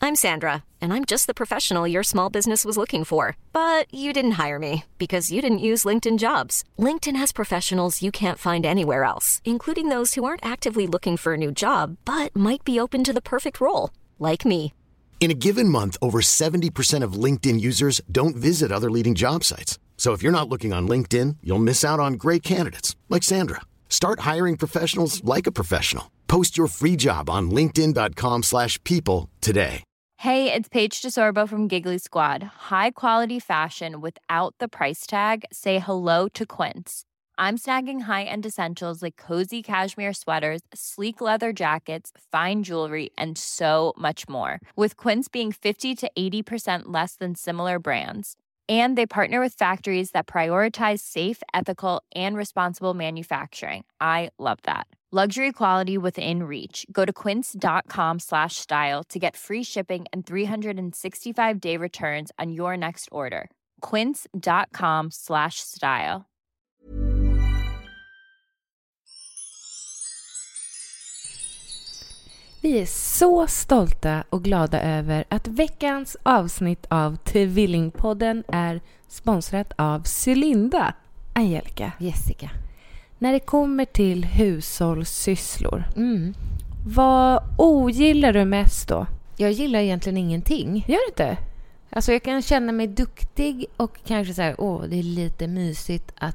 I'm Sandra, and I'm just the professional your small business was looking for. But you didn't hire me because you didn't use LinkedIn Jobs. LinkedIn has professionals you can't find anywhere else, including those who aren't actively looking for a new job, but might be open to the perfect role, like me. In a given month, over 70% of LinkedIn users don't visit other leading job sites. So if you're not looking on LinkedIn, you'll miss out on great candidates like Sandra. Start hiring professionals like a professional. Post your free job on linkedin.com/people today. Hey, it's Paige DeSorbo from Giggly Squad. High quality fashion without the price tag. Say hello to Quince. I'm snagging high-end essentials like cozy cashmere sweaters, sleek leather jackets, fine jewelry, and so much more. With Quince being 50 to 80% less than similar brands. And they partner with factories that prioritize safe, ethical, and responsible manufacturing. I love that. Luxury quality within reach. Go to quince.com/style to get free shipping and 365-day returns on your next order. Quince.com/style. Vi är så stolta och glada över att veckans avsnitt av Tvillingpodden är sponsrat av Cylinda. Angelica. Jessica. När det kommer till hushållssysslor, vad ogillar du mest då? Jag gillar egentligen ingenting. Gör du inte? Alltså jag kan känna mig duktig och kanske så här, det är lite mysigt att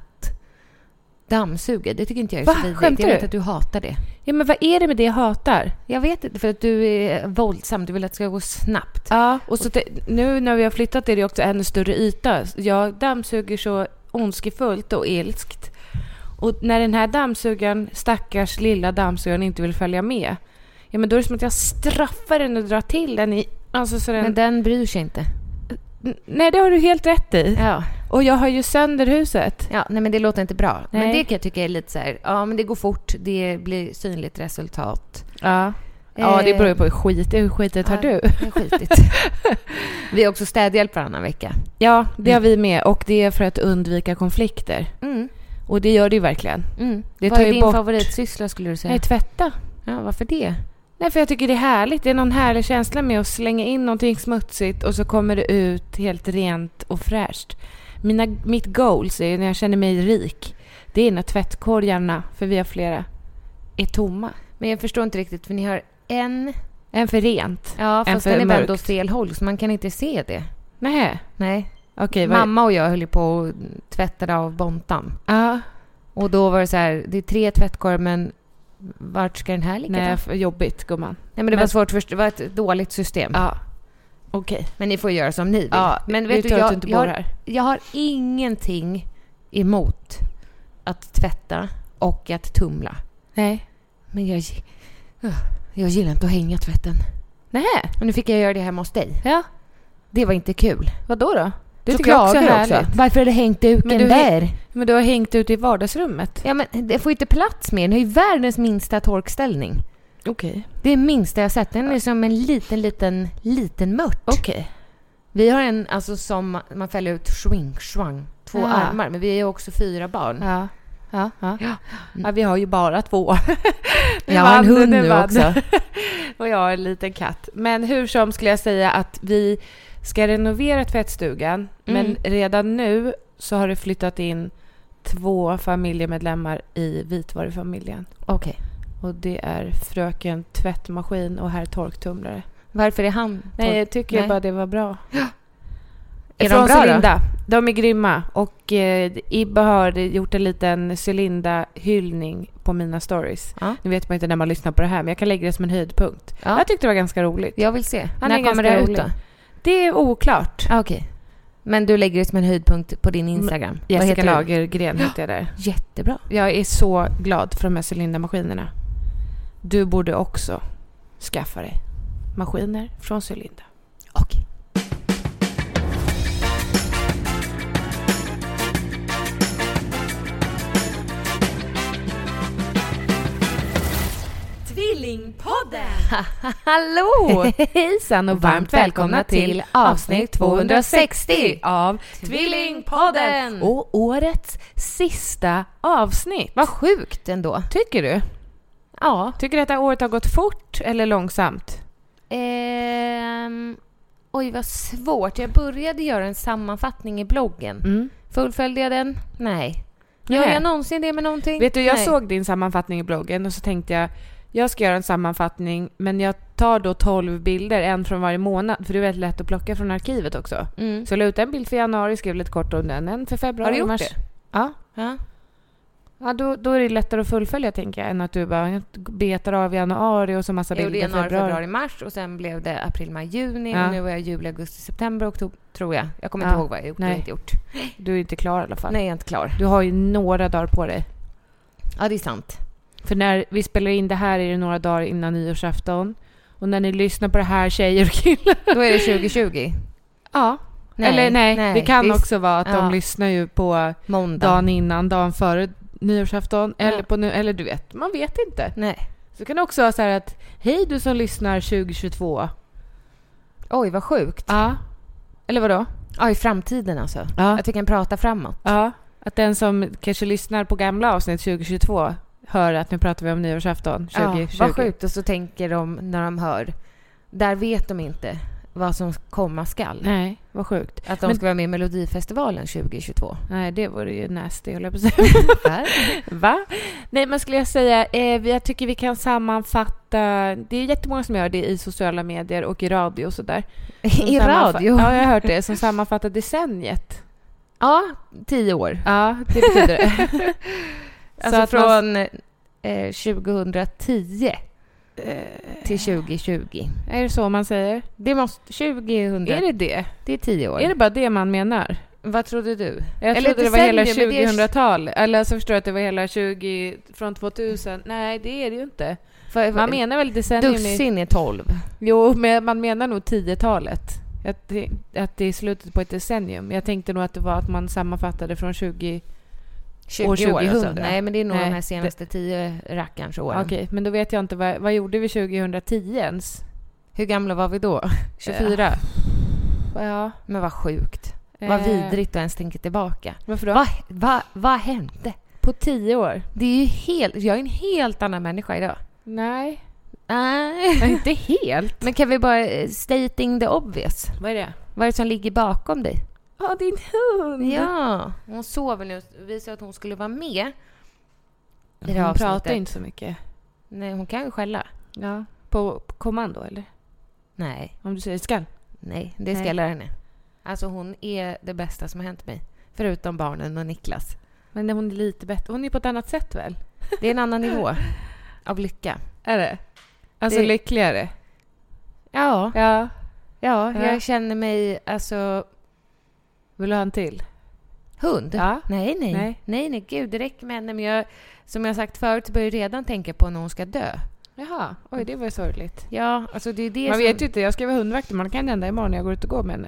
dammsuga. Det tycker inte jag är så vidrigt. Jag vet att du hatar det. Ja, men vad är det med det jag hatar? Jag vet inte, för att du är våldsam. Du vill att det ska gå snabbt. Ja, och så nu när vi har flyttat är det också ännu större yta. Jag dammsuger så ondskefullt och ilskt. Och när den här dammsugaren, stackars lilla dammsugaren, inte vill följa med, ja, men då är det som att jag straffar den och drar till den i... Alltså, så men den bryr sig inte. Nej, det har du helt rätt i. Ja. Och jag har ju sönder huset. Ja, nej, men det låter inte bra. Nej. Men det kan jag tycka är lite så här, ja, men det går fort. Det blir synligt resultat. Ja. Ja, det beror ju på hur skitigt har du? Skitigt. Vi har också städhjälp varannan vecka. Ja, det har vi med. Och det är för att undvika konflikter. Och det gör det ju verkligen. Det Vad tar är ju din bort... favoritsyssla, skulle du säga? Nej, tvätta. Ja, varför det? Nej, för jag tycker det är härligt. Det är någon härlig känsla med att slänga in någonting smutsigt och så kommer det ut helt rent och fräscht. Mitt goals är när jag känner mig rik. Det är när tvättkorgarna, för vi har flera, är tomma. Men jag förstår inte riktigt, för ni har en för rent. Ja, fast den är vänd åt fel håll, så man kan inte se det. Nej. Okej, mamma och jag höll ju på att tvätta av bontan. Ja. Och då var det så här, det är 3 tvättkorgar, men vart ska den här ligga? Nej, för jobbigt, gumman. Nej, men det var svårt först. Det var ett dåligt system. Ja. Okej. Men ni får göra som ni vill. Ja, men vet du, jag har ingenting emot att tvätta och att tumla. Nej. Men jag gillar inte att hänga tvätten. Nej. Men nu fick jag göra det hemma hos dig. Ja. Det var inte kul. Vadå då? Du tycker jag också härligt. Varför är det hängt duken där? Men du har hängt ut i vardagsrummet. Ja, men det får inte plats med. Den är ju världens minsta torkställning. Okej. Det är minsta jag sett. Den är som en liten mört. Okej. Vi har en, alltså, som man fäller ut svang, 2 armar. Men vi är också 4 barn. Ja. Ja, vi har ju bara 2. Jag har en hund nu också. Och jag har en liten katt. Men hur som skulle jag säga att vi ska renovera tvättstugan. Men redan nu så har det flyttat in 2 familjemedlemmar i vitvarufamiljen. Okej. Och det är fröken tvättmaskin och herr torktumlare. Varför är han? Nej, jag tycker bara det var bra. Är från de bra Cylinda. De är grymma. Och Ibbe har gjort en liten Cylinda-hyllning på mina stories. Ja. Nu vet man inte när man lyssnar på det här, men jag kan lägga det som en höjdpunkt. Ja. Jag tyckte det var ganska roligt. Jag vill se. När kommer det ut då? Det är oklart. Okej. Men du lägger det som en höjdpunkt på din Instagram. Jessica Lagergren heter jag där. Jättebra. Jag är så glad för de här Cylinda-maskinerna. Du borde också skaffa dig maskiner från Cylinda. Okej. Tvillingpodden! Hallå! Hejsan och varmt välkomna till avsnitt 260 av Tvillingpodden! Och årets sista avsnitt. Vad sjukt ändå. Tycker du? Ja. Tycker du att det här året har gått fort eller långsamt? Oj, vad svårt. Jag började göra en sammanfattning i bloggen. Fullföljde jag den? Nej. Gör jag någonsin det med någonting? Vet du, jag såg din sammanfattning i bloggen och så tänkte jag ska göra en sammanfattning, men jag tar då 12 bilder, en från varje månad, för det är väldigt lätt att plocka från arkivet också. Så jag la ut en bild för januari, skrev lite kort om den, en för februari. Har du gjort mars. det? Ja, då är det lättare att fullfölja, tänker jag, än att du bara betar av januari och så massa bilder. Jag gjorde januari, februari, mars och sen blev det april, maj, juni och nu är jag juli, augusti, september, oktober, tror jag. Jag kommer inte ihåg vad jag gjort och inte gjort. Du är inte klar i alla fall. Nej, jag är inte klar. Du har ju några dagar på dig. Ja, det är sant. För när vi spelar in det här är det några dagar innan nyårsafton. Och när ni lyssnar på det här, tjejer och killar, då är det 2020. Ja. Nej, det kan också vara att de lyssnar ju på måndag, dagen innan, dagen före nyårsafton eller du vet, man vet inte. Nej. Så kan det också vara så här att hej du som lyssnar 2022. Oj, vad sjukt. Ja. Eller vadå? Ja, i framtiden alltså. Ja. Att vi kan prata framåt. Ja, att den som kanske lyssnar på gamla avsnitt 2022 hör att nu pratar vi om nyårsafton 2020. Ja, vad sjukt. Och så tänker de när de hör, där vet de inte vad som komma skall. Nej, vad sjukt. Att de ska vara med i Melodifestivalen 2022. Nej, det vore ju nasty, håller jag på att säga. Va? Nej, men skulle jag säga, jag tycker vi kan sammanfatta, det är jättemånga som gör det i sociala medier och i radio och sådär. I radio? Ja, jag har hört det, som sammanfattar decenniet. Ja, 10 år. Ja, det betyder det. Alltså så från 2010 till 2020. Är det så man säger? Det måste 2000. Är det det? Det är 10 år. Är det bara det man menar? Vad trodde du? Jag trodde det var hela 2000-tal. Eller så förstår jag att det var hela 20 från 2000. Nej, det är det ju inte. Man menar väl decennium. Dussin är 12. Jo, men man menar nog 10-talet. Att det är slutet på ett decennium. Jag tänkte nog att det var att man sammanfattade från 20 år 2000. Alltså. Nej, men det är nog de här senaste 10 rackarns åren. Okej, men då vet jag inte vad gjorde vi 2010 ens? Hur gamla var vi då? 24? Ja. Men vad sjukt. Vad vidrigt att ens tänka tillbaka. Varför då? Vad hände? På 10 år? Det är ju jag är en helt annan människa idag. Nej. Inte helt. Men kan vi bara stating the obvious? Vad är det? Vad är det som ligger bakom dig? Ja, din hund. Ja, hon sover nu. Visade att hon skulle vara med. Hon pratar inte så mycket. Nej, hon kan ju skälla. Ja, på kommando eller? Nej. Om du säger skall? Nej, det ska jag lära henne. Alltså hon är det bästa som har hänt mig. Förutom barnen och Niklas. Men hon är lite bättre. Hon är på ett annat sätt väl? Det är en annan nivå av lycka. Är det? Alltså det... lyckligare? Ja. Ja. Ja, jag känner mig alltså... Vill du ha en till? Hund? Ja. Nej, gud, det räcker med henne. Men som jag sagt förut, börjar jag redan tänka på när hon ska dö. Jaha, oj, det var sorgligt. Ja, alltså det är det man vet ju inte, jag ska vara hundvakt. Man kan hända imorgon när jag går ut och går med henne.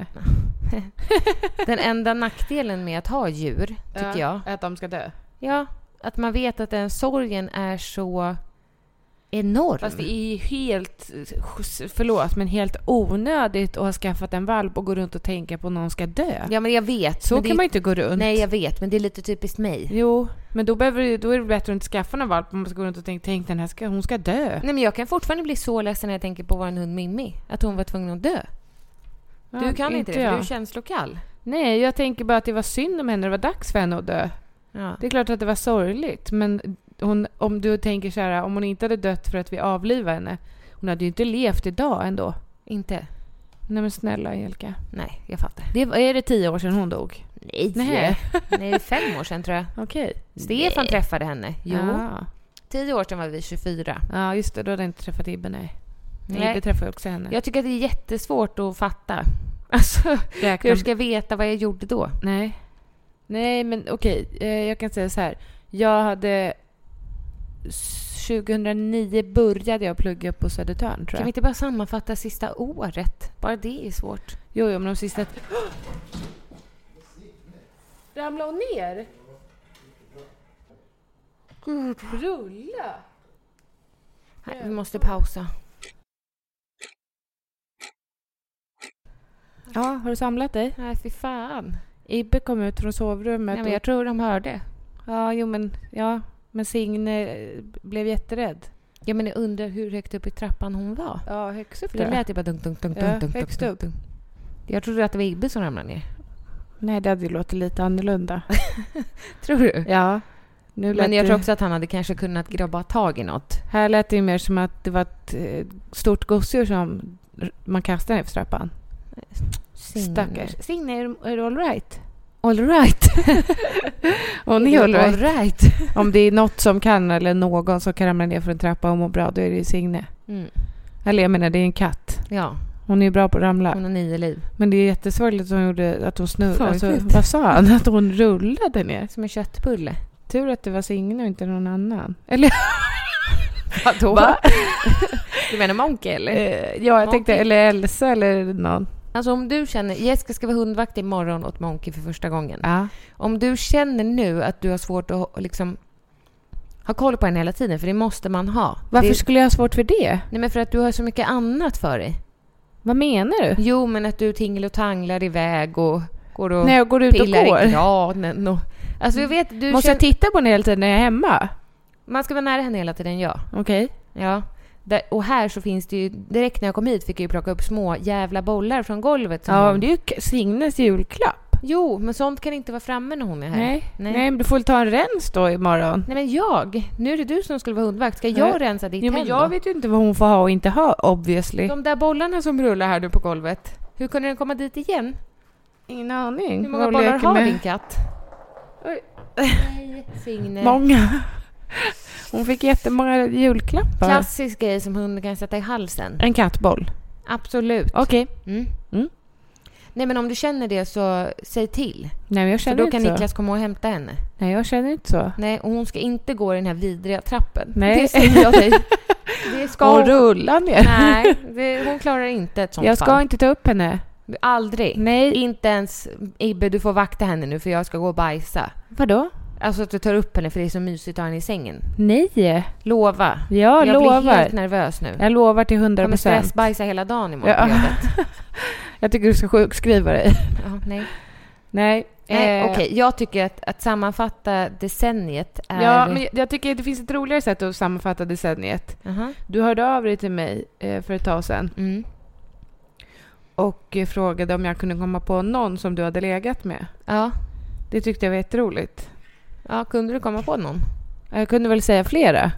Den enda nackdelen med att ha djur, tycker jag. Att de ska dö. Ja, att man vet att den sorgen är så enorm. Fast det är helt, förlåt, men helt onödigt att ha skaffat en valp och gå runt och tänka på att någon ska dö. Ja, men jag vet. Så kan man inte gå runt. Nej, jag vet, men det är lite typiskt mig. Jo, men då är det bättre att inte skaffa en valp om man ska gå runt och tänka den här hon ska dö. Nej, men jag kan fortfarande bli så ledsen när jag tänker på vår hund Mimmi. Att hon var tvungen att dö. Ja, du kan inte det, för du är känslokall. Nej, jag tänker bara att det var synd om henne. Det var dags för henne att dö. Ja. Det är klart att det var sorgligt, men om du tänker så här, om hon inte hade dött för att vi avlivade henne, hon hade ju inte levt idag ändå. Inte? Nej, men snälla Angelica. Nej, jag fattar. Är det 10 år sedan hon dog? Nej, det är 5 år sedan tror jag. Okej. Stefan träffade henne. Jo. Ja. 10 år sedan var vi 24. Ja, just det. Då hade jag inte träffat Ibbe, nej. Ibbe träffade också henne. Jag tycker att det är jättesvårt att fatta. Alltså, hur ska jag veta vad jag gjorde då? Nej, men okej. Jag kan säga så här. Jag hade 2009 började jag plugga på Södertörn, tror jag. Kan vi inte bara sammanfatta sista året? Bara det är svårt. Jo, men de sista... Ramla hon ner? Gud, rulla! Nej, vi måste pausa. Ja, har du samlat dig? Nej, fy fan. Ibbe kom ut från sovrummet. Nej, men jag tror de hörde. Ja, men Signe blev jätterädd. Ja, men jag undrar hur högt upp i trappan hon var. Ja, högst upp. För det lät ju bara dunk. Högst upp. Jag trodde att det var Ibbe som ramlade ner. Nej, det hade ju låtit lite annorlunda. Tror du? Ja. Men jag tror också att han hade kanske kunnat grabba tag i något. Här lät det mer som att det var ett stort gosedjur som man kastade ner för trappan. Stackars. Signe, är du all right? All right. Hon är all right. All right. Om det är något som kan eller någon som kan ramla ner för en trappa och må bra, då är det Signe. Eller jag menar, det är en katt. Ja. Hon är ju bra på att ramla. Hon har 9 liv. Men det är jättesvårt att hon gjorde att hon snurrade. Alltså, vad sa han? Att hon rullade ner. Som en köttbulle. Tur att det var Signe och inte någon annan. Eller? Vadå? Va? Du menar Monkey eller? Ja, jag Monkey. tänkte eller Elsa eller någon. Alltså om du känner, Jessica ska vara hundvakt imorgon åt Monkey för första gången. Ja. Om du känner nu att du har svårt att liksom ha koll på henne hela tiden, för det måste man ha. Varför skulle jag ha svårt för det? Nej, men för att du har så mycket annat för dig. Vad menar du? Jo, men att du tinglar och tanglar iväg och går och när jag går ut och går. I granen och... Alltså jag vet, du måste jag titta på henne hela tiden när jag är hemma? Man ska vara nära henne hela tiden, ja. Okej. Ja. Och här så finns det ju, direkt när jag kom hit fick jag ju plocka upp små jävla bollar från golvet. Ja, men det är ju Signes julklapp. Jo, men sånt kan inte vara framme när hon är här. Nej, men du får väl ta en rens då imorgon. Nej, men nu är det du som skulle vara hundvakt. Ska jag rensa ditt hem då? Men jag vet ju inte vad hon får ha och inte ha, obviously. De där bollarna som rullar här nu på golvet. Hur kunde den komma dit igen? Ingen aning. Hur många bollar har din katt? Oj. Nej, Signe. Många. Hon fick jättemånga julklappar. Klassisk grej som hunden kan sätta i halsen. En kattboll. Absolut. Okej. Nej, men om du känner det så säg till. Nej, men jag känner för då inte kan så. Niklas komma och hämta henne. Nej, jag känner inte så. Nej, och hon ska inte gå i den här vidriga trappen. Nej. Det säger jag dig. Det ska hon rulla ner. Nej, hon klarar inte ett sånt Jag ska fall. inte ta upp henne. Aldrig. Nej. Inte ens Ibbe, du får vakta henne nu för jag ska gå och bajsa. Vadå? Alltså att du tar upp henne för det är så mysigt att ha henne i sängen. Nej. Lova. Jag lovar. Jag blir helt nervös nu. Jag lovar till 100%. Kommer stressbajsa hela dagen imorgon på jobbet. Jag tycker du ska sjukskriva dig. Ja, nej. Nej. Okej. Jag tycker att sammanfatta decenniet är... Ja, men jag tycker det finns ett roligare sätt att sammanfatta decenniet. Du hörde av dig till mig för ett tag sedan. Och frågade om jag kunde komma på någon som du hade legat med. Ja. Det tyckte jag var jätteroligt. Ja, kunde du komma på någon? Jag kunde väl säga flera.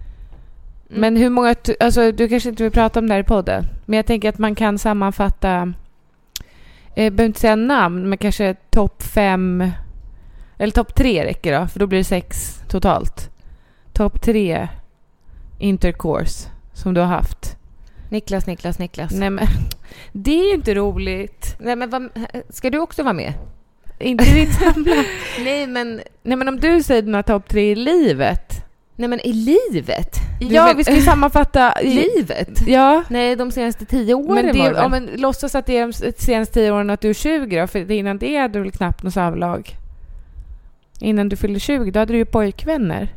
Men hur många... Alltså, du kanske inte vill prata om det här i podden. Men jag tänker att man kan sammanfatta... Jag behöver inte säga namn, men kanske topp 5... Eller topp 3 räcker då. För då blir det 6 totalt. Topp 3 intercourse som du har haft. Niklas. Nej, men det är ju inte roligt. Nej, men ska du också vara med? Inte ditt samla. Nej, men om du säger dina topp 3 i livet. Nej, men i livet? Ja, vi ska ju sammanfatta livet. Ja. Nej, de senaste 10 åren men det, var det. Ja, men låtsas att det är de senaste 10 åren att du är 20 då, för innan det hade du väl knappt något samlag. Innan du fyllde 20, då hade du ju pojkvänner.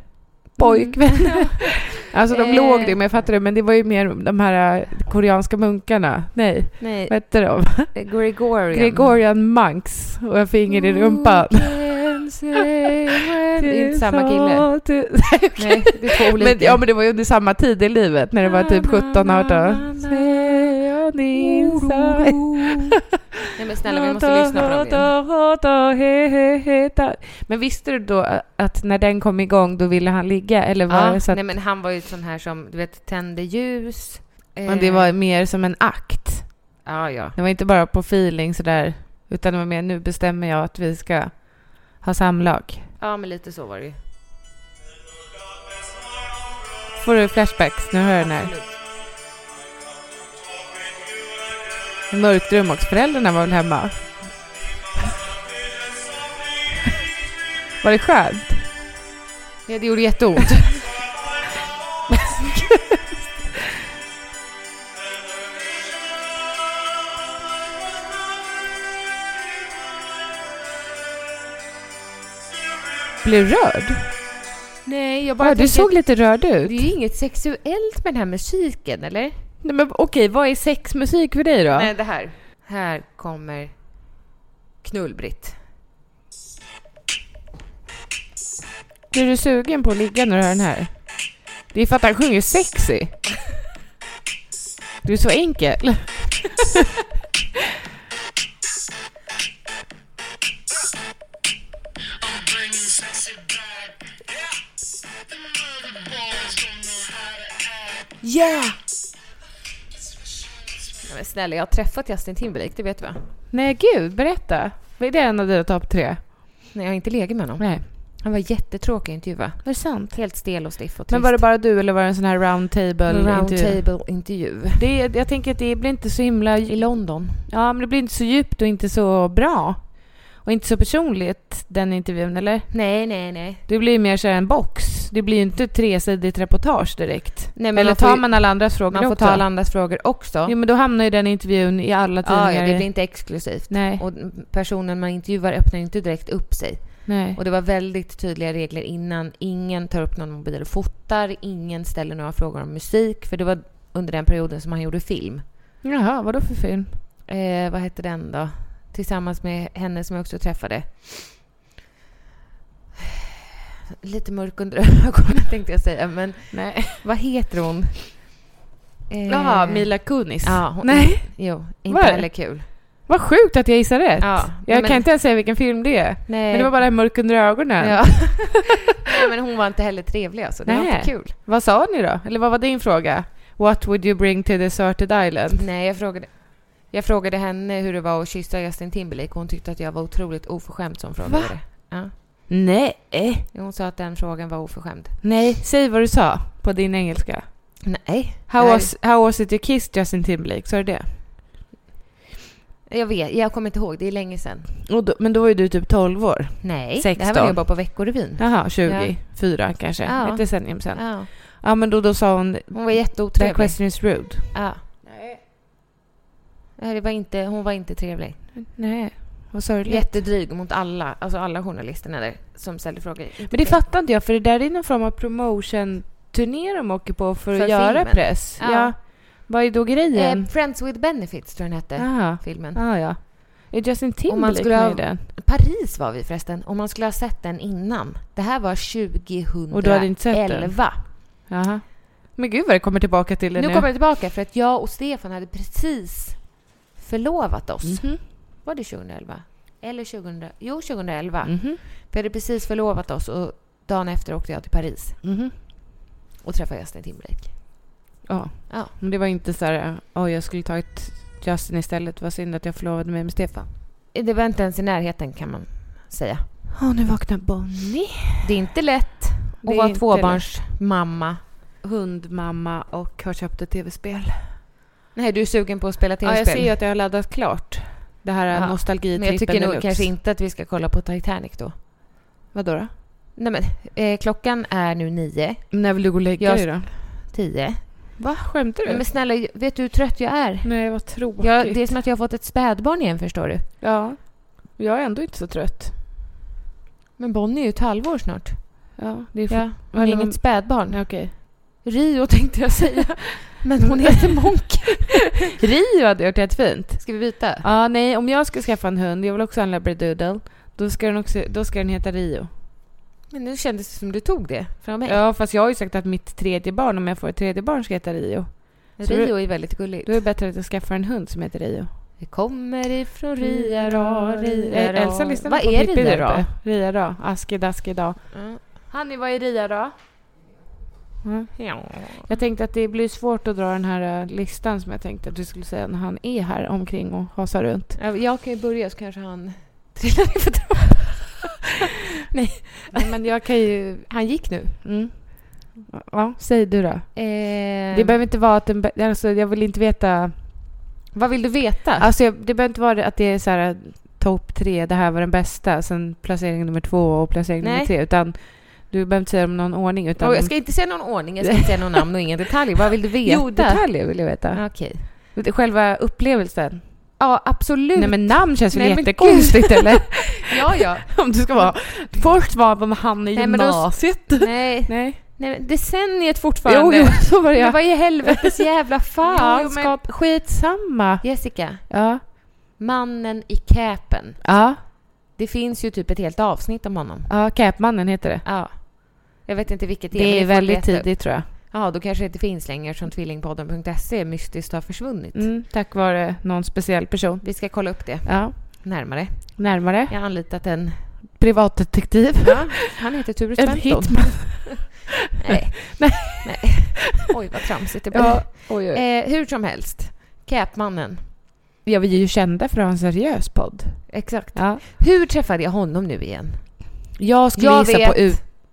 Alltså de låg det, men jag fattar det, men det var ju mer de här koreanska munkarna. Nej. Vad hette de? Gregorian monks. Och jag finger i rumpan. Det är inte samma kille. Nej, det är två olika. Men det var ju under samma tid i livet, när det var typ 17-18. Nej, men snälla, vi måste lyssna på dem igen. Men visste du då att när den kom igång då ville han ligga? Eller var det så att... Nej, men han var ju sån här som, du vet, tände ljus. Men det var mer som en akt. Ja. Det var inte bara på feeling sådär, utan det var mer, nu bestämmer jag att vi ska ha samlag. Ja, men lite så var det ju. Får du flashbacks? Nu hör jag den här. En mörk dröm också. Föräldrarna var väl hemma? Var det skönt? Ja, det gjorde jätteont. Blev du rörd? Nej, jag bara du såg lite rörd ut. Det är ju inget sexuellt med den här musiken, eller? Nej, men okej, vad är sexmusik för dig då? Nej, det här. Här kommer Knullbritt. Blir du sugen på att ligga när du hör den här? Det är för att han sjunger sexy. Du är så enkel. snälla, jag har träffat Justin Timberlake, det vet du va? Nej, gud, berätta. Vad är det en av dina topp 3? Nej, jag har inte legat med honom. Nej. Han var jättetråkig att intervjua. Var det sant? Helt stel och stiff och trist. Men var det bara du eller var det en sån här roundtable-intervju? Jag tänker att det blir inte så himla... I London. Ja, men det blir inte så djupt och inte så bra. Och inte så personligt, den intervjun, eller? Nej. Det blir mer så här en box. Det blir ju inte 3-sidigt reportage direkt. Nej, men eller tar man alla andras frågor också? Man får ta alla andras frågor också. Jo, men då hamnar ju den intervjun i alla tidningar. Ja, det blir inte exklusivt. Nej. Och personen man intervjuar öppnar inte direkt upp sig. Nej. Och det var väldigt tydliga regler innan. Ingen tar upp någon mobil och fotar. Ingen ställer några frågor om musik. För det var under den perioden som han gjorde film. Jaha, vad då för film? Vad hette den då? Tillsammans med henne som jag också träffade. Lite mörk under ögonen tänkte jag säga. Men nej. Vad heter hon? Jaha, Mila Kunis. Ja, nej. Jo, inte heller kul. Vad sjukt att jag gissar rätt. Ja, jag kan inte ens säga vilken film det är. Nej. Men det var bara mörk under ögonen. Ja. Nej, men hon var inte heller trevlig. Alltså. Det var inte kul. Vad sa ni då? Eller vad var din fråga? What would you bring to deserted island? Nej, jag frågade henne hur det var att kyssa Justin Timberlake. Och hon tyckte att jag var otroligt oförskämd som frågade det. Ja. Nej. Hon sa att den frågan var oförskämd. Nej, säg vad du sa på din engelska. Nej. How was it you kissed Justin Timberlake? Så är det. Jag vet, jag kommer inte ihåg. Det är länge sedan. Men då var ju du typ 12 år. Nej, 16. det här var ju bara på Veckorevyn. Jaha, 24 kanske. Ja. Ett decennium sedan. Ja. Ja, men då sa hon... Hon var jätteotrevlig. That question is rude. Ja. Nej. Hon var inte trevlig. Nej. Vad sorgligt. Jättedryg mot alla journalisterna där som ställde frågor. Men det fattar inte jag, för det där är någon form av promotion-turné de åker på för att göra filmen. press. Ja. Vad är då grejen? Friends with Benefits tror jag den hette. Aha. Filmen. Ja. Är Justin Timberlake med den? Paris var vi förresten. Om man skulle ha sett den innan. Det här var 2011. Och du hade inte sett den? Jaha. Men gud vad det kommer tillbaka till det nu. Nu kommer det tillbaka för att jag och Stefan hade precis förlovat oss. Mm-hmm. Var det 2011? Eller 2011. Mm-hmm. Vi hade precis förlovat oss och dagen efter åkte jag till Paris. Mm-hmm. Och träffade Justin Timberlake. Ja. Men det var inte så här, jag skulle tagit Justin istället. Vad synd att jag förlovade mig med Stefan. Det var inte ens i närheten kan man säga. Nu vaknar Bonnie. Det är inte lätt att vara tvåbarnsmamma. Hundmamma och har köpt ett tv-spel. Nej, du är sugen på att spela tv-spel? Ja, jag ser ju att jag har laddat klart. Det här nostalgitrippen. Men jag tycker nog kanske inte att vi ska kolla på Titanic då. Vad då? Nej, men klockan är nu 9. När vill du gå och lägga dig då? 10. Va? Skämtar du? Nej, men snälla, vet du hur trött jag är? Nej, vad tråkigt. Det är som att jag har fått ett spädbarn igen, förstår du? Ja. Jag är ändå inte så trött. Men Bonnie är ju ett halvår snart. Ja, det är hon är inget spädbarn. Okej. Rio tänkte jag säga. Men hon heter Monk. Rio hade gjort det fint. Ska vi byta? Ja, nej, om jag ska skaffa en hund, jag vill också ha en labradoodle, då ska den heta Rio. Men nu kändes det som du tog det från mig. Ja, fast jag har ju sagt att mitt tredje barn, om jag får ett tredje barn, ska heta Rio. Rio är väldigt gulligt. Då är det bättre att jag skaffar en hund som heter Rio. Det kommer ifrån Ria. Elsa lyssnar på Pippi. Ria. Aski daski dag. Hanni, vad är Ria då? Ja. Jag tänkte att det blir svårt att dra den här listan som jag tänkte att du skulle säga när han är här omkring och hasar runt. Jag kan ju börja så kanske han trillar ner för trappan. Nej, men jag kan ju... Han gick nu. Ja, säg du då. Det behöver inte vara att jag vill inte veta... Vad vill du veta? Alltså, det behöver inte vara att det är så här topp 3, det här var den bästa, sen placering nummer 2 och placering nummer 3, utan du behöver inte säga om någon ordning. Utan jag ska inte säga någon ordning, jag ska inte säga någon namn och ingen detalj. Vad vill du veta? Jo, detaljer vill jag veta. Okej. Själva upplevelsen. Ja, absolut. Nej, men namn känns väl jättekonstigt, eller? Ja. Om du ska vara... Först var man han i gymnasiet. Nej, men decenniet fortfarande. Jo, så var det. Men vad i helvetes jävla fanskap. Skitsamma. Jessica. Ja. Mannen i capen. Ja. Det finns ju typ ett helt avsnitt om honom. Ja, Capmannen heter det. Ja. Jag vet inte vilket det är väldigt tidigt, tror jag. Ja, då kanske det inte finns längre som tvillingpodden.se mystiskt har försvunnit. Tack vare någon speciell person. Vi ska kolla upp det. Ja. Närmare. Jag har anlitat en privatdetektiv. Ja, han heter Ture Sventon. Hitman. Nej. Oj, vad tramsigt det blir. Ja. Oj. Hur som helst. Käpmannen. Ja, vi är ju kända för att ha en seriös podd. Exakt. Ja. Hur träffade jag honom nu igen? Jag skulle gissa på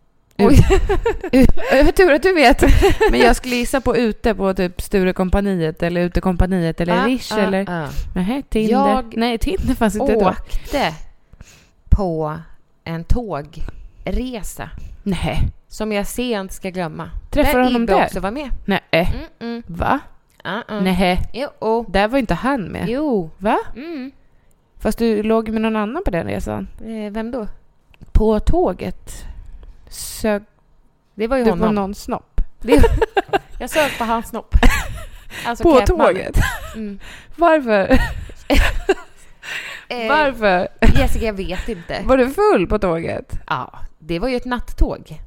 tur att du vet. Men jag skulle gissa på ute på typ Sturekompaniet eller Utekompaniet eller Rish eller nej, Tinder. Nej, Tinder fanns inte då. Jag åkte på en tågresa. Nej. Som jag sent ska glömma. Träffade honom där? också var med. Nej. Va? Nej. Jo. Där var inte han med. Jo. Va? Mm. Fast du låg med någon annan på den resan. Vem då? På tåget. Det var ju det honom. var någon snopp. Jag sög på hans snopp. Alltså på tåget? Mm. Varför? Varför? Jessica, jag vet inte. Var du full på tåget? Ja, det var ju ett nattåg.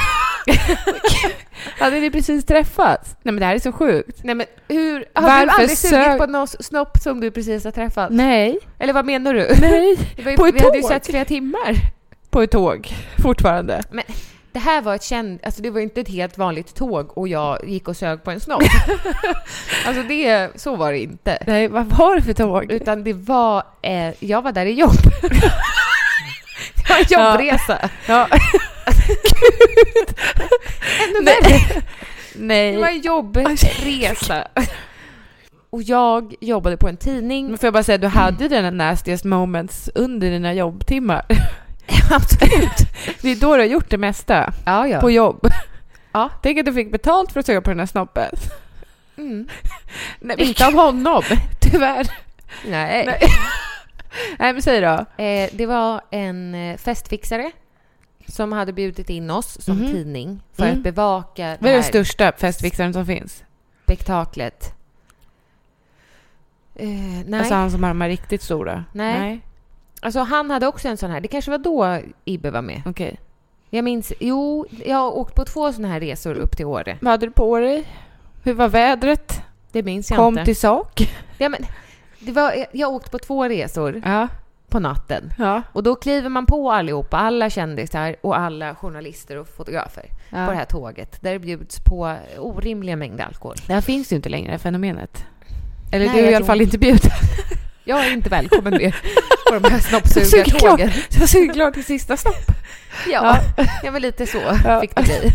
Hade ni precis träffats? Nej, men det här är så sjukt. Nej, men hur? Har du aldrig sugit på någon snopp som du precis har träffat? Nej. Eller vad menar du? Nej. Det var ju, på ett vi tåg. hade ju sett flera timmar. På ett tåg, fortfarande. Men det här var alltså det var ju inte ett helt vanligt tåg och jag gick och sög på en snopp. Alltså så var det inte. Nej, vad var det för tåg? Utan det var, jag var där i jobb. Det var en jobbresa. Ja. Gud. Ännu värre. Nej. Det var en jobbresa. Och jag jobbade på en tidning. Men får jag bara säga, du hade dina nastiest moments under dina jobbtimmar. Absolut. Det är då du har gjort det mesta. Ja. På jobb. Ja. Tänk att du fick betalt för att söka på den här snoppen. Mm. Nej, inte av honom. Tyvärr. Nej. Nej, men säg då. Det var en festfixare som hade bjudit in oss som tidning för att bevaka Vad är den största festfixaren som finns? Spektaklet. Nej. Alltså han som har de här riktigt stora. Nej. Alltså han hade också en sån här. Det kanske var då Ibbe var med. Okej. Jag minns, jag har åkt på 2 såna här resor upp till Åre. Vad hade du på dig? Hur var vädret? Det minns jag Kom inte. till sak. Ja, men jag åkte på 2 resor på natten. Ja. Och då kliver man på allihopa, alla kändisar och alla journalister och fotografer på det här tåget. Där det bjuds på orimliga mängder alkohol. Det här finns ju inte längre, fenomenet. Eller Nej, du är i alla fall inte bjuden. Jag är inte välkommen med på de här snoppsugartågen. Jag suger klart till sista snopp. Ja, jag var lite så fick det bli.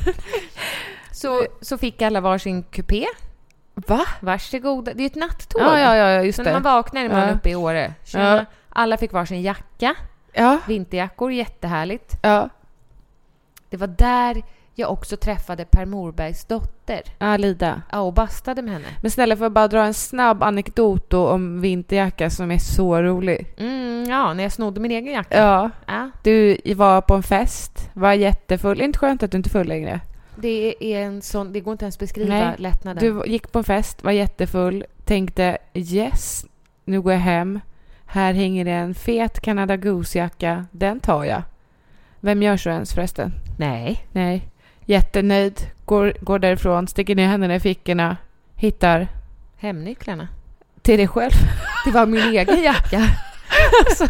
Så fick alla varsin kupé. Va? Varsågoda. Det är ett nattåg. Ja, just det. Så när man vaknar är man uppe i Åre. Alla fick varsin jacka. Ja. Vinterjackor, jättehärligt. Ja. Det var där jag också träffade Per Morbergs dotter. Ja, Lida. Ja, och bastade med henne. Men snälla, får jag bara dra en snabb anekdot då om vinterjacka som är så rolig. Ja, när jag snodde min egen jacka. Ja. Du var på en fest, var jättefull. Inte skönt att du inte är full längre. Det är en sån, det går inte ens beskriva lättnaden. Du gick på en fest, var jättefull, tänkte yes, nu går jag hem. Här hänger det en fet Canada Goose-jacka, den tar jag. Vem gör så ens förresten? Nej. Jättenöjd, går därifrån, sticker ner händerna i fickorna, hittar hemnycklarna. Till dig själv. Det var min egen jacka. Alltså.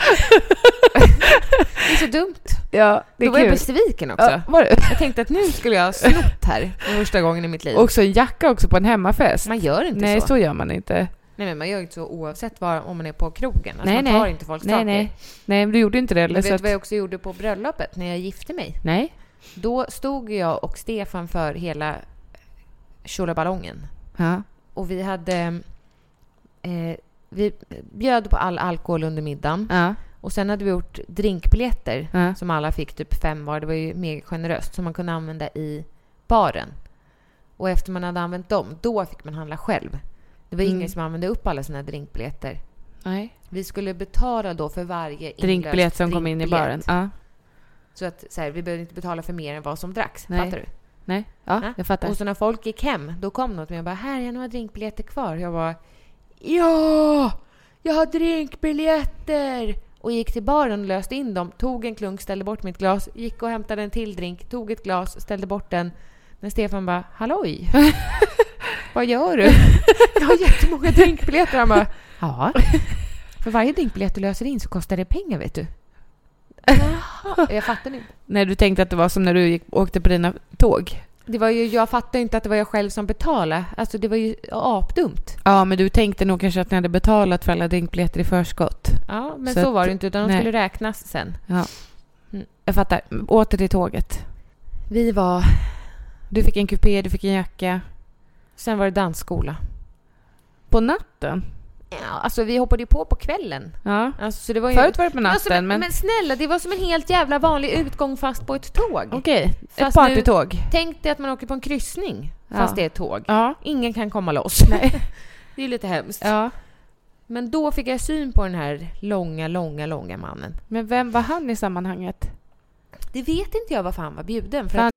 Det är så dumt. Ja, det är då var jag besviken också. Ja, var du? Jag tänkte att nu skulle jag snott här för första gången i mitt liv. Också en jacka också på en hemmafest. Man gör inte så. Nej, så gör man inte. Nej, men man gör inte så oavsett om man är på krogen. Alltså man tar inte folks saker. Nej, men du gjorde inte det. Men vet du vad jag också gjorde på bröllopet när jag gifte mig? Nej. Då stod jag och Stefan för hela tjolaballongen. Ja. Och vi hade... vi bjöd på all alkohol under middagen. Ja. Och sen hade vi gjort drinkbiljetter som alla fick typ 5 var. Det var ju mer generöst som man kunde använda i baren. Och efter man hade använt dem, då fick man handla själv. Det var ingen som använde upp alla sina drinkbiljetter. Nej. Vi skulle betala då för varje drinkbiljett som kom in i baren. Ja. Så att så här, vi behövde inte betala för mer än vad som dracks. Nej. Fattar du? Nej, ja, jag fattar. Och så när folk gick hem, då kom något med och bara, här är några drinkbiljetter kvar. Jag bara, ja, jag har drinkbiljetter. Och gick till baren och löste in dem. Tog en klunk, ställde bort mitt glas. Gick och hämtade en till drink. Tog ett glas, ställde bort den. Men Stefan bara, halloj. Vad gör du? Jag har jättemånga drinkbiljetter. Han bara, ja. För varje drinkbiljett du löser in så kostar det pengar, vet du. Jag fattar inte. Nej, du tänkte att det var som när du åkte på dina tåg. Jag fattade inte att det var jag själv som betalade. Alltså det var ju apdumt. Ja, men du tänkte nog kanske att ni hade betalat för alla drinkbiljetter i förskott. Ja, men så var det inte, utan de skulle räknas sen. Ja. Jag fattar. Åter till tåget. Du fick en kupé, du fick en jacka. Sen var det dansskola. På natten? Ja, alltså vi hoppade ju på kvällen. Ja. Alltså, så det var ju... Förut var det på natten. Men snälla, det var som en helt jävla vanlig utgång fast på ett tåg. Okej, ett partytåg. Tänk dig att man åker på en kryssning fast det är ett tåg. Ja. Ingen kan komma loss. Nej. Det är lite hemskt. Ja. Men då fick jag syn på den här långa mannen. Men vem var han i sammanhanget? Det vet inte jag varför han var bjuden. För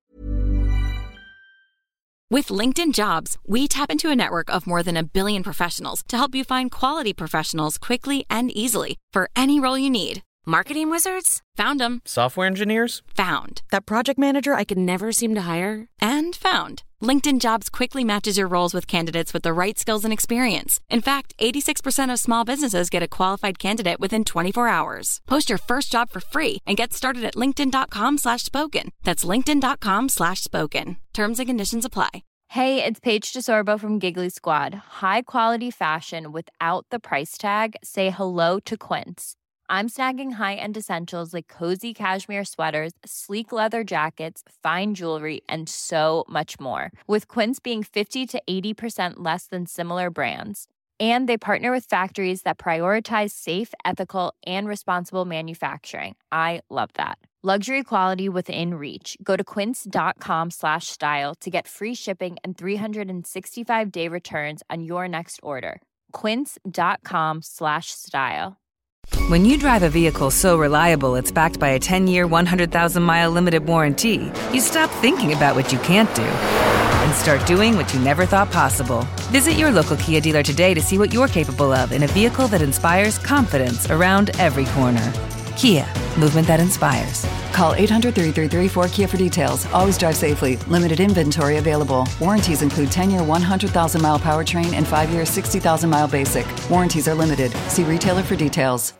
With LinkedIn Jobs, we tap into a network of more than 1 billion professionals to help you find quality professionals quickly and easily for any role you need. Marketing wizards? Found them. Software engineers? Found. That project manager I could never seem to hire? And found. LinkedIn Jobs quickly matches your roles with candidates with the right skills and experience. In fact, 86% of small businesses get a qualified candidate within 24 hours. Post your first job for free and get started at linkedin.com/spoken. That's linkedin.com/spoken. Terms and conditions apply. Hey, it's Paige DeSorbo from Giggly Squad. High quality fashion without the price tag. Say hello to Quince. I'm snagging high-end essentials like cozy cashmere sweaters, sleek leather jackets, fine jewelry, and so much more. With Quince being 50 to 80% less than similar brands. And they partner with factories that prioritize safe, ethical, and responsible manufacturing. I love that. Luxury quality within reach. Go to quince.com/style to get free shipping and 365-day returns on your next order. Quince.com/style. When you drive a vehicle so reliable it's backed by a 10-year, 100,000-mile limited warranty, you stop thinking about what you can't do and start doing what you never thought possible. Visit your local Kia dealer today to see what you're capable of in a vehicle that inspires confidence around every corner. Kia, movement that inspires. Call 800-333-4KIA for details. Always drive safely. Limited inventory available. Warranties include 10-year 100,000-mile powertrain and 5-year 60,000-mile basic. Warranties are limited. See retailer for details.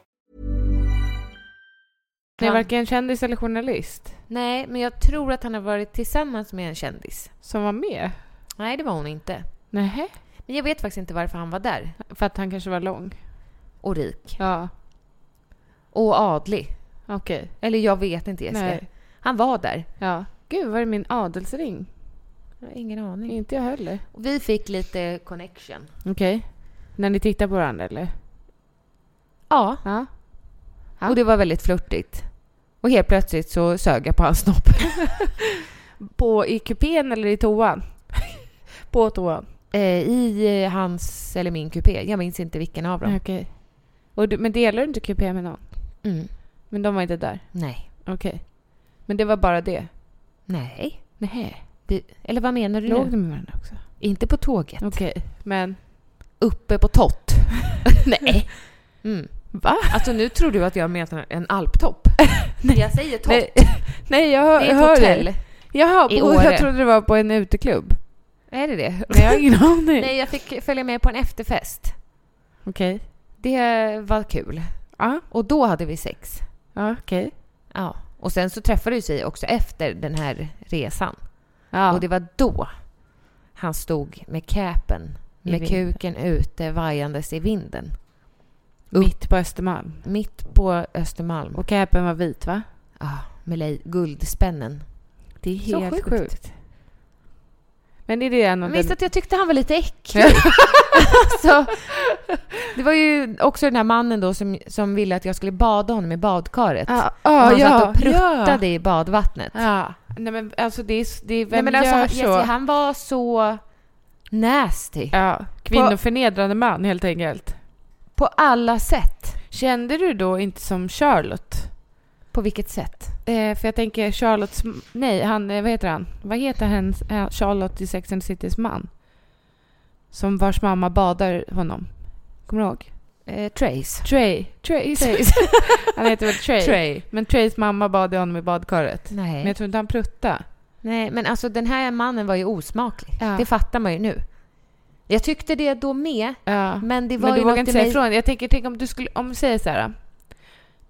Han är varken kändis eller journalist. Nej, men jag tror att han har varit tillsammans med en kändis. Som var med? Nej, det var hon inte. Nej. Men jag vet faktiskt inte varför han var där. För att han kanske var lång. Och rik. Ja. Och adlig. Okej. Eller jag vet inte, Jessica. Nej. Han var där. Ja. Gud, var är min adelsring? Jag har ingen aning. Inte jag heller. Och vi fick lite connection. Okej. När ni tittar på varandra, eller? Ja. Ja. Och det var väldigt flirtigt. Och helt plötsligt så sög jag på hans snopp. I kupén eller i toan? På toan. I hans eller min kupé. Jag minns inte vilken av dem. Okej. Men delar du inte kupé med någon? Mm. Men de var inte där? Nej. Okej. Men det var bara det? Nej. Nej. Eller vad menar du nu? Låg de med varandra också? Inte på tåget. Okej. Men? Uppe på tott. Nej. Mm. Va? Alltså nu tror du att jag menar en alptopp. Nej. Jag säger tott. Nej, jag hör det. Det är ett hotell. Jaha, jag trodde det var på en uteklubb. Är det? Nej, jag har ingen aning. Nej, jag fick följa med på en efterfest. Okej. Det var kul. Ja. Och då hade vi sex. Ja, okej. Ja. Och sen så träffade vi sig också efter den här resan. Ja. Och det var då han stod med käpen. Med kuken ute, vajandes i vinden. Mitt på Östermalm. Mitt på Östermalm. Och käpen var vit, va? Ja, med guldspännen. Det är helt så sjukt. Men är det en visst att jag tyckte han var lite äcklig. Alltså, det var ju också den här mannen då som ville att jag skulle bada honom i badkaret. Han satt och pruttade i badvattnet. Ja. Nej, men alltså det är vem men gör alltså, så? Han var så nasty. Ja, kvinnoförnedrande man helt enkelt. På alla sätt. Kände du då inte som Charlotte? På vilket sätt? För jag tänker Charlottes... Nej, vad heter han? Vad heter Charlotte i Sex and the Citys man? Som vars mamma badar honom. Kommer du ihåg? Trace. Trace. Han heter väl Trey. Men Trays mamma badade honom i badkaret. Nej. Men jag tror inte han prutta. Nej, men alltså den här mannen var ju osmaklig. Ja. Det fattar man ju nu. Jag tyckte det då med. Ja. Men det var men du ju vågar inte säga mig... ifrån. Jag tänk om du skulle... Om du säger så här...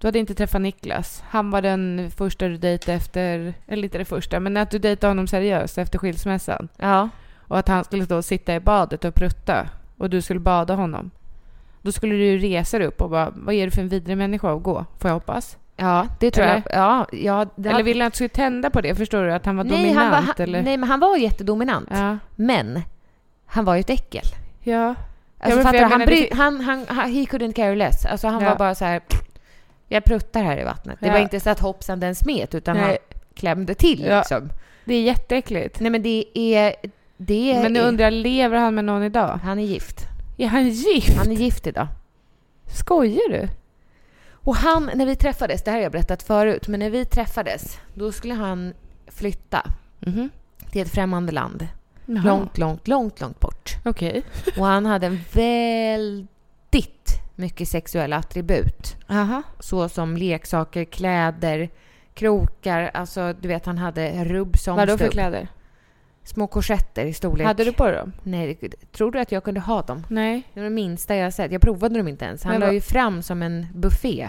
Du hade inte träffat Niklas. Han var den första du dejtade efter... Eller inte det första, men att du dejtade honom seriöst efter skilsmässan. Ja. Och att han skulle då sitta i badet och prutta. Och du skulle bada honom. Då skulle du resa dig upp och bara, vad är du för en vidrig människa att gå? Får jag hoppas? Ja, det tror eller? jag. Ja, eller ville han att du skulle tända på det? Förstår du? Att han var dominant? Eller? Nej, men han var jättedominant. Ja. Men han var ju ett äckel. Ja. Alltså, fattar han he couldn't care less. Alltså han var bara så här, jag pruttar här i vattnet. Det var inte så att hoppsan den smet, utan han klämde till liksom. Det är jätteäckligt. Nej, men det är... Men jag undrar, lever han med någon idag? Han är gift. Är han gift? Han är gift idag. Skojar du? Och han, när vi träffades, det här har jag berättat förut, men när vi träffades, då skulle han flytta till ett främmande land. Jaha. Långt bort. Okej. Och han hade en väldigt mycket sexuella attribut. Aha. Så som leksaker, kläder, krokar. Alltså, du vet, han hade rubb som Vad då för stubb. kläder? Små korsetter i storlek. Hade du på dem? Nej, tror du att jag kunde ha dem? Nej. Det var det minsta jag sett. Jag provade dem inte ens. Han la ju fram som en buffé.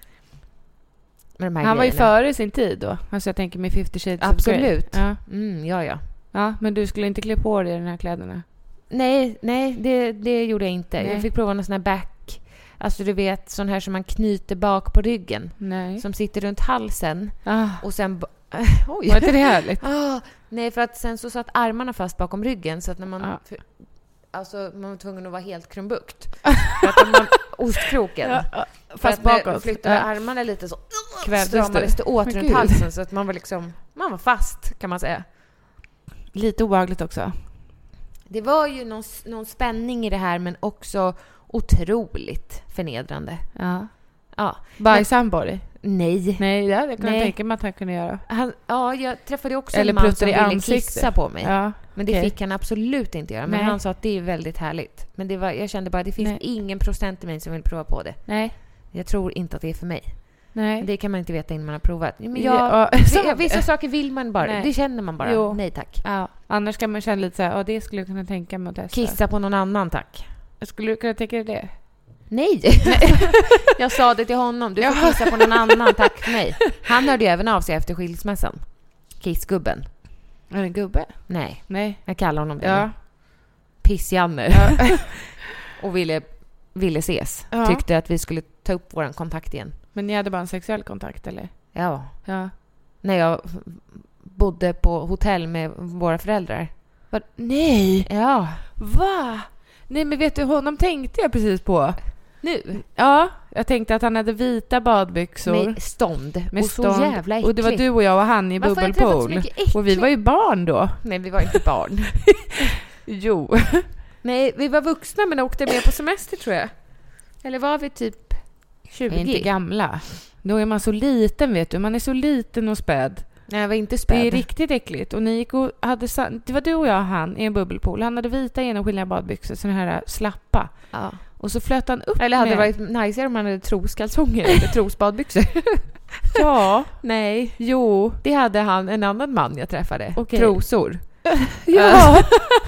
Med de här han var ju grejerna. före sin tid då. Alltså jag tänker med 50 Shades of Grey. Absolut. Ja. Ja. Ja, men du skulle inte klä på dig de här kläderna? Nej, det gjorde jag inte. Nej. Jag fick prova någon sån här back. Alltså du vet, sån här som man knyter bak på ryggen. Nej. Som sitter runt halsen. Och sen... Oj. Var inte det härligt? Nej, för att sen så satt armarna fast bakom ryggen. Så att när man... Alltså man var tvungen att vara helt krumbukt. För att man... Ostkroken. Fast bakåt. bakåt. Flyttade armarna lite så... Kvävdes det åt runt halsen. Så att man var liksom... Man var fast, kan man säga. Lite obehagligt också. Det var ju någon spänning i det här, men också otroligt förnedrande. Ja. Bajsade han på dig? Nej. Nej, det kan jag tänka mig att han kunde göra. Jag träffade också eller en man som ville ansikte. Kissa på mig. Ja, men det fick han absolut inte göra. Men han sa att det är väldigt härligt. Men jag kände bara att det finns ingen procent i mig som vill prova på det. Nej. Jag tror inte att det är för mig. Nej. Det kan man inte veta innan man har provat. Men vissa saker vill man bara. Nej. Det känner man bara. Jo. Nej, tack. Ja. Annars kan man känna lite så här, det skulle jag kunna tänka mig att testa. Kissa på någon annan, tack. Skulle du kunna tänka dig det? Nej. Jag sa det till honom. Du får kissa på någon annan, tack för mig. Han hörde ju även av sig efter skilsmässan. Kissgubben. Är det en gubbe? Nej. Jag kallar honom det. Ja. Piss-Janne. Och ville ses. Tyckte att vi skulle ta upp våran kontakt igen. Men ni hade bara en sexuell kontakt, eller? Ja. När jag bodde på hotell med våra föräldrar. Nej! Ja. Va? Nej, men vet du, honom tänkte jag precis på. Nu? Ja, jag tänkte att han hade vita badbyxor. Med stånd. Med och stånd. Så jävla äckligt. Och det var du och jag och han i bubbelpool. Och vi var ju barn då. Nej, vi var inte barn. Jo. Nej, vi var vuxna men åkte med på semester, tror jag. Eller var vi typ 20? Vi är inte gamla. Då är man så liten, vet du. Man är så liten och späd. Nej, jag var inte späd. Det är riktigt äckligt. Och ni gick och hade... Det var du och jag och han i en bubbelpool. Han hade vita genomskinliga badbyxor. Såna här slappa. Ja. Och så flöt han upp. Eller hade det varit najsigare om man hade troskalsonger eller trosbadbyxor? Ja. Nej. Jo. Det hade han, en annan man jag träffade. Okay. Trosor. Ja.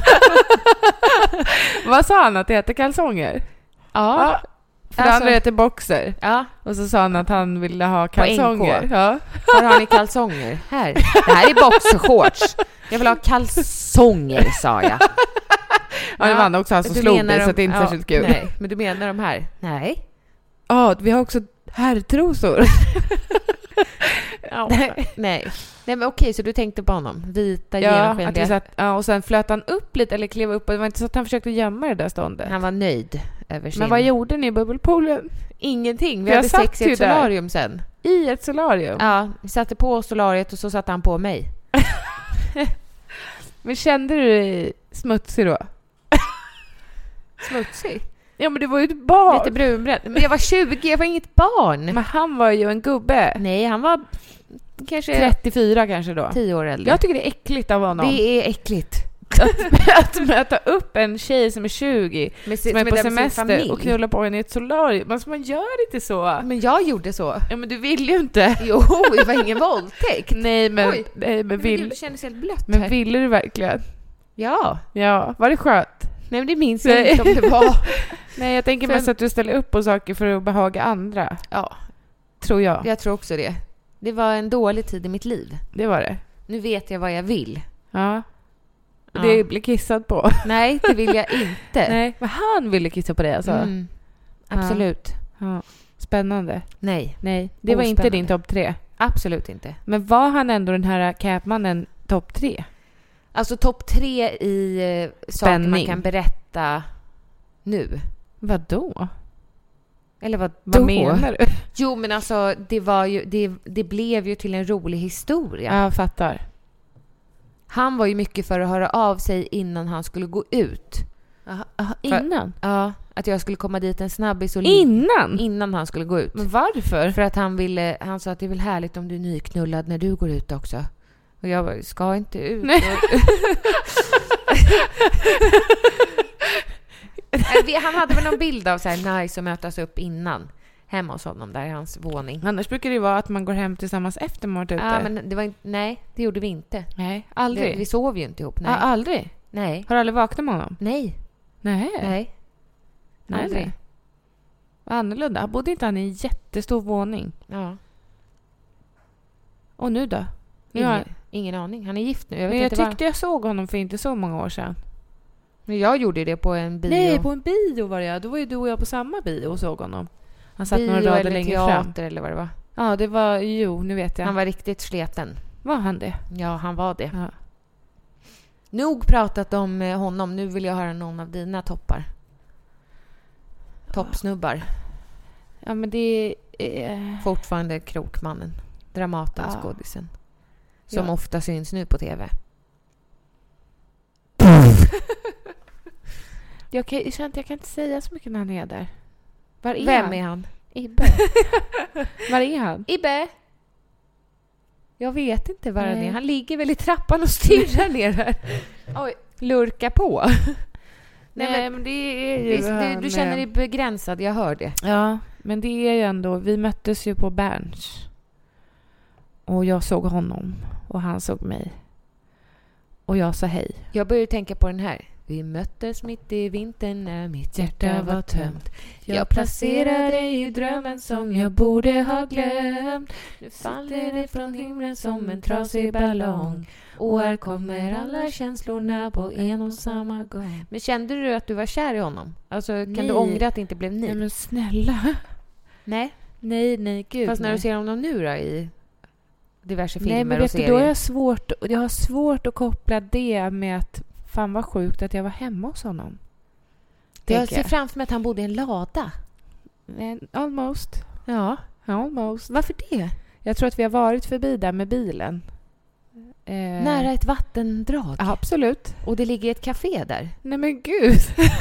Vad sa han att det heter kalsonger? Ja. För alltså, han heter boxer. Ja. Och så sa han att han ville ha kalsonger. Ja. Var har ni kalsonger? Här. Det här är boxershorts. Jag vill ha kalsonger, sa jag. Ja, det var han också han som slog det, så det är inte särskilt kul. Nej, men du menar de här? Nej. Ja, vi har också herrtrosor. Nej, men okej, så du tänkte på honom. Vita, genomskinliga. Och sen flöt han upp lite eller klev upp. Och det var inte så att han försökte gömma det där ståndet. Han var nöjd över sin... Men vad gjorde ni i bubbelpoolen? Ingenting. Vi hade sex i ett solarium sen. I ett solarium? Ja, vi satte på solariet och så satte han på mig. Men kände du dig smutsig då? Smutsig? Ja, men du var ju ett barn. Lite brunbränd. Men jag var 20, jag var inget barn. Men han var ju en gubbe. Nej, han var kanske 34 kanske då. 10 år äldre. Jag tycker det är äckligt av honom. Det är äckligt. Att möta upp en tjej som är 20 som är på semester och knulla på henne i ett solarium. Men man gör inte så. Men jag gjorde så. Ja, men du vill ju inte. Jo, det var ingen våldtäkt. Nej, men det kändes helt blött. Men ville du verkligen? Ja. Ja, var det skönt? Nej, men det minns jag inte om det var. Nej, jag tänker mest att du ställer upp på saker för att behaga andra. Ja. tror jag. Jag tror också det. Det var en dålig tid i mitt liv. Det var det. Nu vet jag vad jag vill. Ja. Det blir kissat på. Nej, det vill jag inte. Nej, men han ville kissa på dig alltså. Absolut. Ja. Spännande. Nej. Det var inte din topp 3. Absolut inte. Men var han ändå den här Capmannen topp 3? Alltså topp 3 i saker man kan berätta nu. Vadå? Eller vad menar du? Jo, men alltså det blev ju till en rolig historia. Ja, jag fattar. Han var ju mycket för att höra av sig innan han skulle gå ut. Aha, innan? Ja, att jag skulle komma dit en snabbis och innan han skulle gå ut. Men varför? För att han sa att det är väl härligt om du är nyknullad när du går ut också. Och jag bara, ska inte ut. Nej. Han hade väl någon bild av så här nice att mötas upp innan hemma hos honom där i hans våning. Annars brukar det vara att man går hem tillsammans efter man varit ute. Ja, men det var inte, nej, det gjorde vi inte. Nej, aldrig. Vi sov ju inte ihop. Nej. Aldrig? Nej. Har du aldrig vaknat med honom? Nej. Nej. Aldrig. Vad annorlunda. Bodde inte han i en jättestor våning? Ja. Och nu då? Ingen aning. Han är gift nu. Jag tyckte jag såg honom för inte så många år sedan. Men jag gjorde det på en bio. Nej, på en bio var det. Då var ju du och jag på samma bio och såg honom. Han satt bio några rader eller längre teater fram. Eller vad det var. Ja, det var... Jo, nu vet jag. Han var riktigt sleten. Var han det? Ja, han var det. Ja. Nog pratat om honom. Nu vill jag höra någon av dina toppar. Toppsnubbar. Ja, men det är... Fortfarande Krokmannen. Dramaten, skådisen. Som ofta syns nu på tv. Jag känner att jag kan inte säga så mycket när han är där. Vem är han? Ibbe. Var är han? Ibbe. Jag vet inte var han är. Han ligger väl i trappan och stirrar ner här. Oj, lurka på. Nej, men det är ju... Du känner dig begränsad, jag hör det. Ja, men det är ju ändå... Vi möttes ju på Berns. Och jag såg honom. Och han såg mig. Och jag sa hej. Jag började tänka på den här. Vi möttes mitt i vintern när mitt hjärta var tömt. Jag placerade dig i drömmen som jag borde ha glömt. Nu faller det från himlen som en trasig ballong. Och här kommer alla känslorna på en och samma gång. Men kände du att du var kär i honom? Alltså, kan du ångra att det inte blev ni? Nej, men snälla. Nej, gud. Fast när du ser honom nu då i diverse filmer och serier. Då är jag har svårt att koppla det med att fan var sjukt att jag var hemma hos honom. Jag ser framför mig att han bodde i en lada. Almost. Ja. Almost. Varför det? Jag tror att vi har varit förbi där med bilen. Nära ett vattendrag? Ja, absolut. Och det ligger ett café där? Nej men gud.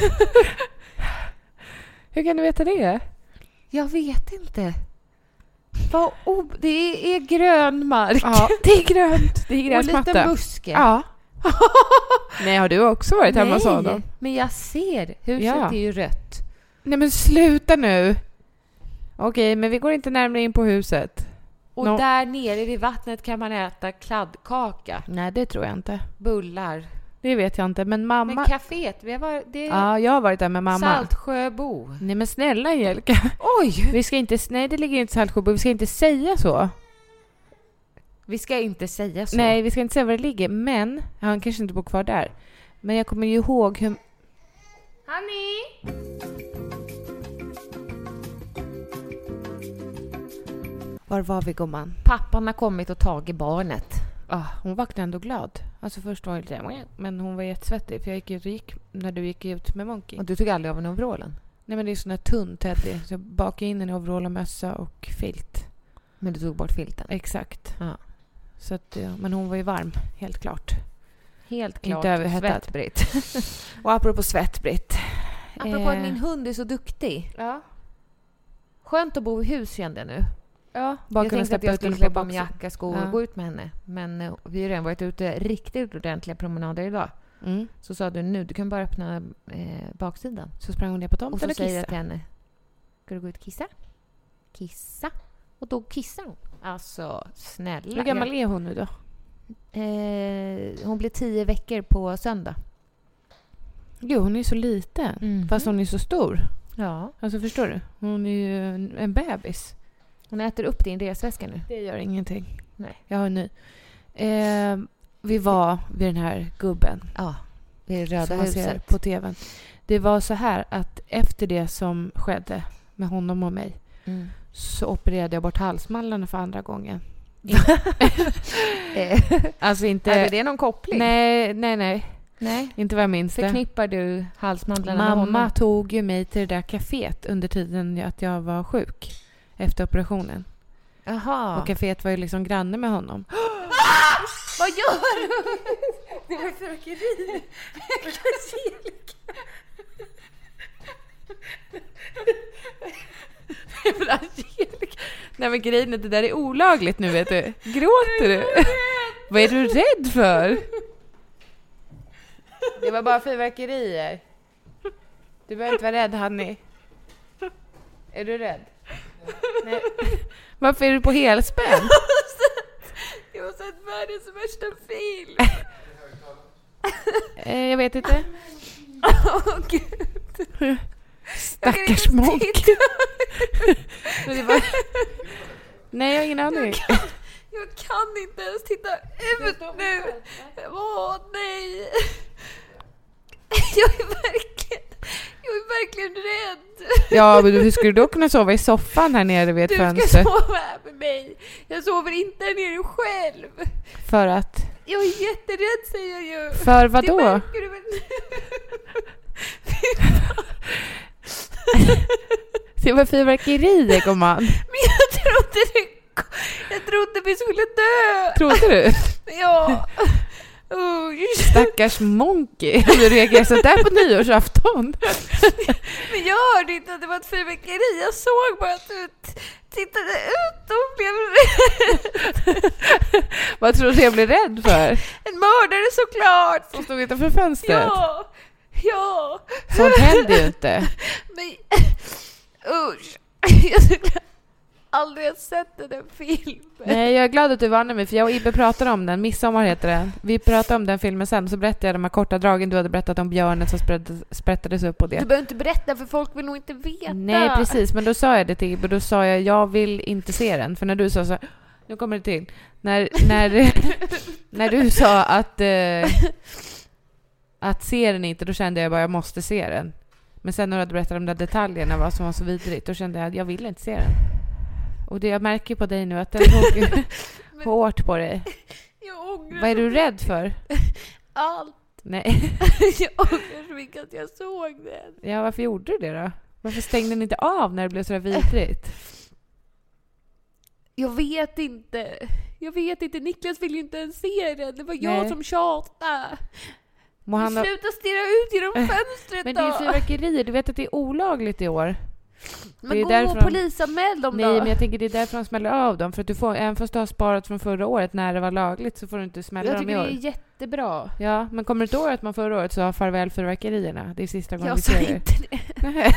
Hur kan du veta det? Jag vet inte. Det är grön mark. Ja, det är grönt. Det är gräsmatta. Och lite buske. Ja. Nej, har du också varit hemma hos honom? Men jag ser. Huset är ju rött. Nej, men sluta nu. Okej, men vi går inte närmare in på huset. Och där nere vid vattnet kan man äta kladdkaka. Nej, det tror jag inte. Bullar. Det vet jag inte, men mamma... Men kaféet, Ja, jag har varit där med mamma. Saltsjöbo. Nej, men snälla Angelica. Oj! Vi ska inte... Nej, det ligger inte i Saltsjöbo. Vi ska inte säga så. Vi ska inte säga så. Nej, vi ska inte säga var det ligger. Men, han kanske inte bor kvar där. Men jag kommer ju ihåg hur... Honey! Var var vi, gumman? Pappan har kommit och tagit barnet. Hon vaknade ändå glad. Alltså först var det lite... Men hon var jättesvettig. För jag gick ut när du gick ut med Monkey. Och du tog aldrig av en overallen? Nej, men det är sån här tunn teddy. Så jag bakade in en overall och mössa och filt. Men du tog bort filten? Exakt. Ja. Så att, men hon var ju varm, helt klart. Helt klart. Inte överhettad. Svettbritt. Och apropå Svettbritt. Apropå att min hund är så duktig. Ja. Skönt att bo i hus, kände jag nu. Ja, jag tänkte att jag skulle klä på mig jacka, skor och gå ut med henne. Men vi har redan varit ute riktigt ordentliga promenader idag. Mm. Så sa du kan bara öppna baksidan. Så sprang hon ner på tomten och så kissa. säger jag till henne, ska du gå ut och kissa? Kissa. Och då kissar hon. Alltså, snälla. Hur gammal är hon nu då? Hon blir 10 veckor på söndag. Gud, hon är så liten. Fast hon är så stor. Ja. Alltså, förstår du? Hon är ju en bebis. Hon äter upp din resväska nu. Det gör ingenting. Nej. Jag har en ny. Vi var vid den här gubben. Ja, det är Röda som man ser huset. på tvn. Det var så här att efter det som skedde med honom och mig så opererade jag bort halsmandlarna för andra gången. Alltså inte... Är det någon koppling? Nej. Inte vad jag minns det. Förknippar du halsmandlarna med honom? Mamma tog ju mig till det där kaféet under tiden att jag var sjuk. Efter operationen. Jaha. Och kaféet var ju liksom granne med honom. Vad gör du? Det var fyrverkeri. Nej men grejen är, det där är olagligt nu, vet du. Gråter du? Vad är du rädd för? Det var bara fyrverkerier. Du behöver inte vara rädd, Hanni. Är du rädd? Nej. Varför är du på helspänn? Jag har sett världens värsta film. Jag vet inte. Åh gud. Stackars monk. Nej, jag har ingen aning. Jag kan inte ens titta ut nu. Åh nej. Jag är verkligen rädd. Ja, men hur skulle du då kunna sova i soffan här nere vid ett fönster? Du ska sova här med mig. Jag sover inte här nere själv. För att? Jag är jätterädd, säger jag ju. För vad då? Det märker du väl? Det var fyrverkerier, gumman. Men jag trodde vi skulle dö. Trodde du? Ja. Stackars monkey. Du reagerar så där på nyårsafton. Men jag hörde inte att det var ett fyrverkeri. Jag såg bara att du tittade ut och blev rädd. Vad tror du jag blev rädd för? En mördare såklart. Som stod utanför fönstret. Ja. Sånt händer ju inte. Men usch. Jag skulle aldrig ha sett den filmen. Nej, jag är glad att du varnade mig, för jag och Ibbe pratade om den. Midsommar heter den. Vi pratade om den filmen sen, så berättade jag de här korta dragen. Du hade berättat om björnen som sprättades upp på det. Du behöver inte berätta, för folk vill nog inte veta. Nej, precis. Men då sa jag det till Ibbe. Då sa jag vill inte se den. För när du sa så, nu kommer det till. När du sa att se den inte, då kände jag bara jag måste se den. Men sen när du hade berättat om de där detaljerna, vad som var så vidrigt, då kände jag att jag vill inte se den. Och det jag märker på dig nu att den tog hårt på dig. Vad är du rädd för? Allt. Nej. Jag ångrar så mycket att jag såg den. Ja, varför gjorde du det då? Varför stängde den inte av när det blev så vidrigt? Jag vet inte. Niklas vill ju inte ens se den. Det var jag som tjatade. Sluta stirra ut genom fönstret. Men det är ju fyrverkerier. Du vet att det är olagligt i år. Men gå och polisanmäl dem då. Nej, men jag tänker det är därför de smäller av dem. För att du får, även fast du har sparat från förra året när det var lagligt, så får du inte smälla dem i år. Jag tycker det är jättebra. Ja, men kommer du inte ihåg att man förra året sa farväl fyrverkerierna? Det är sista gången jag vi ser det. Jag sa inte det.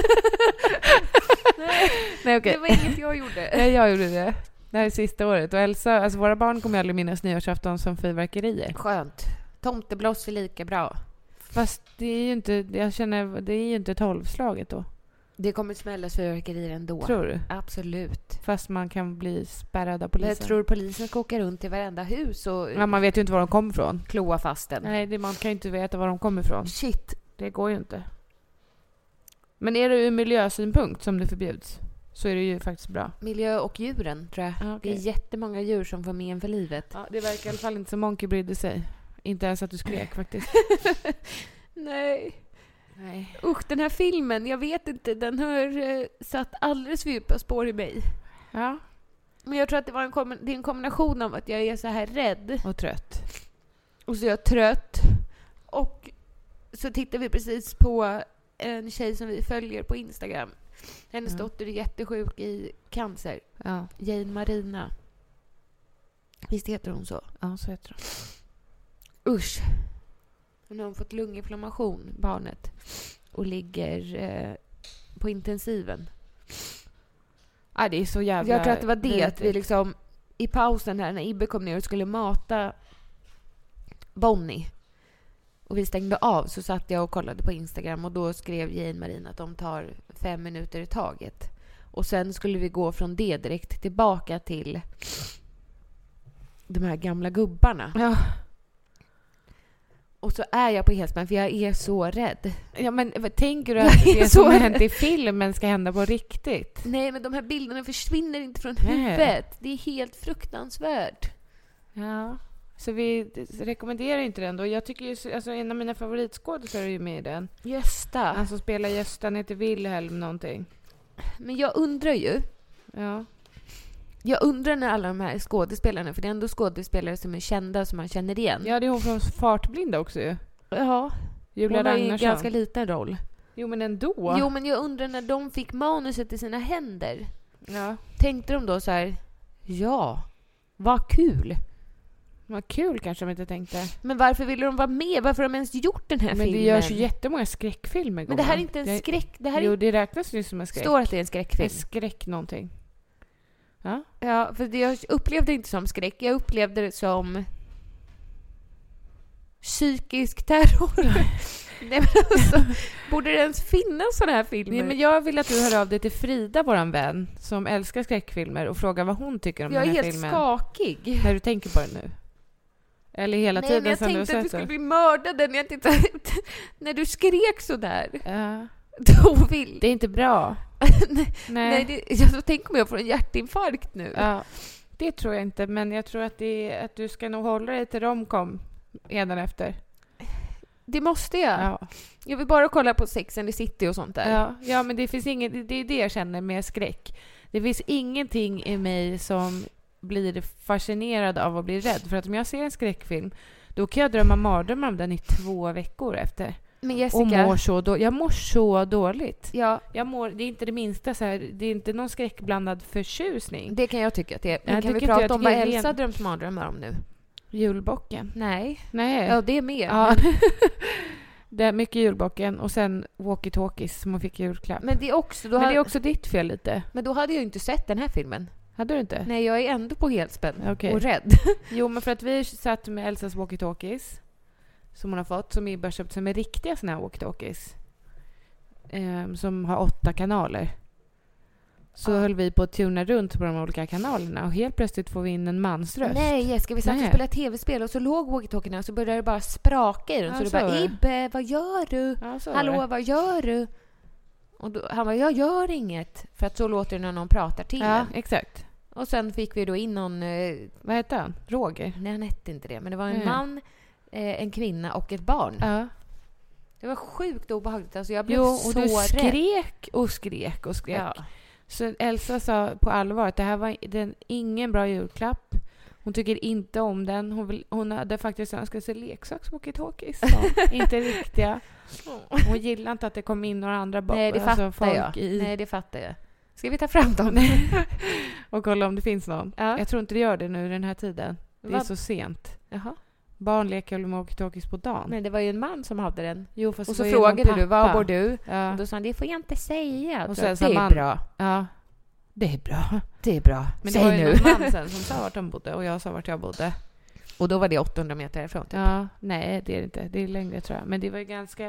Nej, okay. Det var inget jag gjorde. Nej, jag gjorde det. Det här är sista året. Och Elsa, alltså våra barn kommer aldrig minnas nyårsafton som fyrverkerier. Skönt. Tomtebloss är lika bra. Fast det är ju inte, jag känner, det är ju inte 12-slaget då. Det kommer smällas fyrverkerier ändå. Tror du? Absolut. Fast man kan bli spärrad av polisen. Jag tror polisen ska åka runt i varenda hus och... Ja, man vet ju inte var de kommer ifrån. Kloa fast den. Nej, man kan ju inte veta var de kommer ifrån. Shit. Det går ju inte. Men är det ur miljösynpunkt som det förbjuds, så är det ju faktiskt bra. Miljö och djuren, tror jag. Ah, okay. Det är jättemånga djur som får men för livet. Ja, det verkar i alla fall inte som Monkey brydde sig. Inte ens att du skrek faktiskt. Nej. Usch, den här filmen, jag vet inte, den har satt alldeles för djupa spår i mig. Ja. Men jag tror att det är en kombination av att jag är så här rädd. Och trött. Och så är jag trött. Och så tittar vi precis på en tjej som vi följer på Instagram. Hennes dotter är jättesjuk i cancer. Ja. Jane Marina. Visst heter hon så? Ja, så heter hon. Usch. Hon har fått lunginflammation, barnet. Och ligger på intensiven. Ja, det är så jävla... Jag tror att det var det. Att vi liksom, i pausen här när Ibbe kom ner och skulle mata Bonnie. Och vi stängde av, så satt jag och kollade på Instagram. Och då skrev Jane Marina att de tar 5 minuter i taget. Och sen skulle vi gå från det direkt tillbaka till de här gamla gubbarna. Ja. Och så är jag på helspänn för jag är så rädd. Ja, men tänker du att det som har hänt i filmen ska hända på riktigt? Nej, men de här bilderna försvinner inte från Nej. huvudet. Det är helt fruktansvärt. Ja. Så vi rekommenderar inte den då. Jag tycker ju, alltså en av mina favoritskådespelare är ju med i den. Gösta. Han som spelar Gösta, heter Wilhelm någonting. Men jag undrar ju. Ja. Jag undrar när alla de här skådespelarna, för det är ändå skådespelare som är kända som man känner igen. Ja, det är hon från Fartblinda också ju. Ja. Julia Hon har ju en Ragnarsson. ganska liten roll. Jo, men ändå. Jo, men jag undrar när de fick manuset i sina händer. Ja. Tänkte de då så här, ja, vad kul. Vad kul kanske de inte tänkte. Men varför ville de vara med? Varför har de ens gjort den här Men filmen? det görs ju jättemånga skräckfilmer. Men det här är inte en skräck. Det här är Jo, det räknas ju som en skräck. står att det är en skräckfilm. En skräck någonting. Ja. Ja, för jag upplevde det inte som skräck. Jag upplevde det som psykisk terror. Nej, men alltså, borde det ens finnas sådana här filmer? Nej, men jag vill att du hör av dig till Frida, våran vän, som älskar skräckfilmer, och frågar vad hon tycker om jag den här är helt filmen. skakig. När du tänker på den nu. Eller hela Nej, tiden men jag sen du har tänkte att du sett skulle den. bli mördad när jag tittade. När du skrek så där. Ja. Då vill... Det är inte bra. Nej, jag tänker mig jag får en hjärtinfarkt nu. Ja, det tror jag inte, men jag tror att att du ska nog hålla dig till romcom redan efter. Det måste jag. Ja. Jag vill bara kolla på Sex and the City och sånt där. Ja, men det finns inget, det är det jag känner med skräck. Det finns ingenting i mig som blir fascinerad av att bli rädd. För att om jag ser en skräckfilm, då kan jag drömma mardrömmar om den i 2 veckor efter. Men Jessica... Och jag mår så dåligt. Ja, Det är inte det minsta så här, det är inte någon skräckblandad förtjusning. det kan jag tycka att det är. Men Jag kan vi tycker inte prata om jag vad tycker det är Elsa drömt mardrömmar om nu? Julbocken. Nej. Nej. Ja, det är med. Ja. Det är mycket julbocken och sen walkie-talkies som hon fick i julklapp. Men det är också... Men det är också ditt fel lite. Men då hade jag ju inte sett den här filmen. Hade du inte? Nej, jag är ändå på helspänn. Okej. Och rädd. Jo, men för att vi satt med Elsas walkie-talkies som hon har fått, som är bara köpt som är riktiga såna här walkie-talkies. Som har 8 kanaler. Så höll vi på att tuna runt på de olika kanalerna och helt plötsligt får vi in en mansröst. Nej, Jessica, vi satt och spelade tv-spel och så låg walkie-talkierna och så började det bara spraka i den. Ja, så det så bara, var det. Ibbe, vad gör du? Ja, så var Hallå, det. vad gör du? Och då, han bara, jag gör inget. För att så låter det när någon pratar till Ja, en. exakt. Och sen fick vi då in någon... Vad heter han? Roger? Nej, han hette inte det. Men det var en Nej. man, en kvinna och ett barn. Ja. Det var sjukt obehagligt. Alltså jag blev Jo, och så du rädd. skrek och skrek och skrek. Ja. Så Elsa sa på allvar att det här var ingen bra julklapp. Hon tycker inte om den. Hon hade faktiskt önskat sig leksaks-walkie-talkies. Inte riktiga. Hon gillar inte att det kom in några andra Nej, det fattar jag. i. Nej, det fattar jag. Ska vi ta fram dem? Och kolla om det finns någon. Ja. Jag tror inte det gör det nu den här tiden. Det är Vad? så sent. Jaha. Barn leker med walkie-talkies på dagen. Men det var ju en man som hade den. Jo, fast Och det så var ju frågade någon du, var pappa. bor du? Ja. Och då sa han, det får jag inte säga. Och Och sen det sa är man- bra. Ja. Det är bra. Det är bra. Men det var Säg ju nu. någon man sen som sa vart de bodde och jag sa vart jag bodde. Och då var det 800 meter härifrån. Typ. Ja, nej det är det inte. Det är längre tror jag. Men det var ju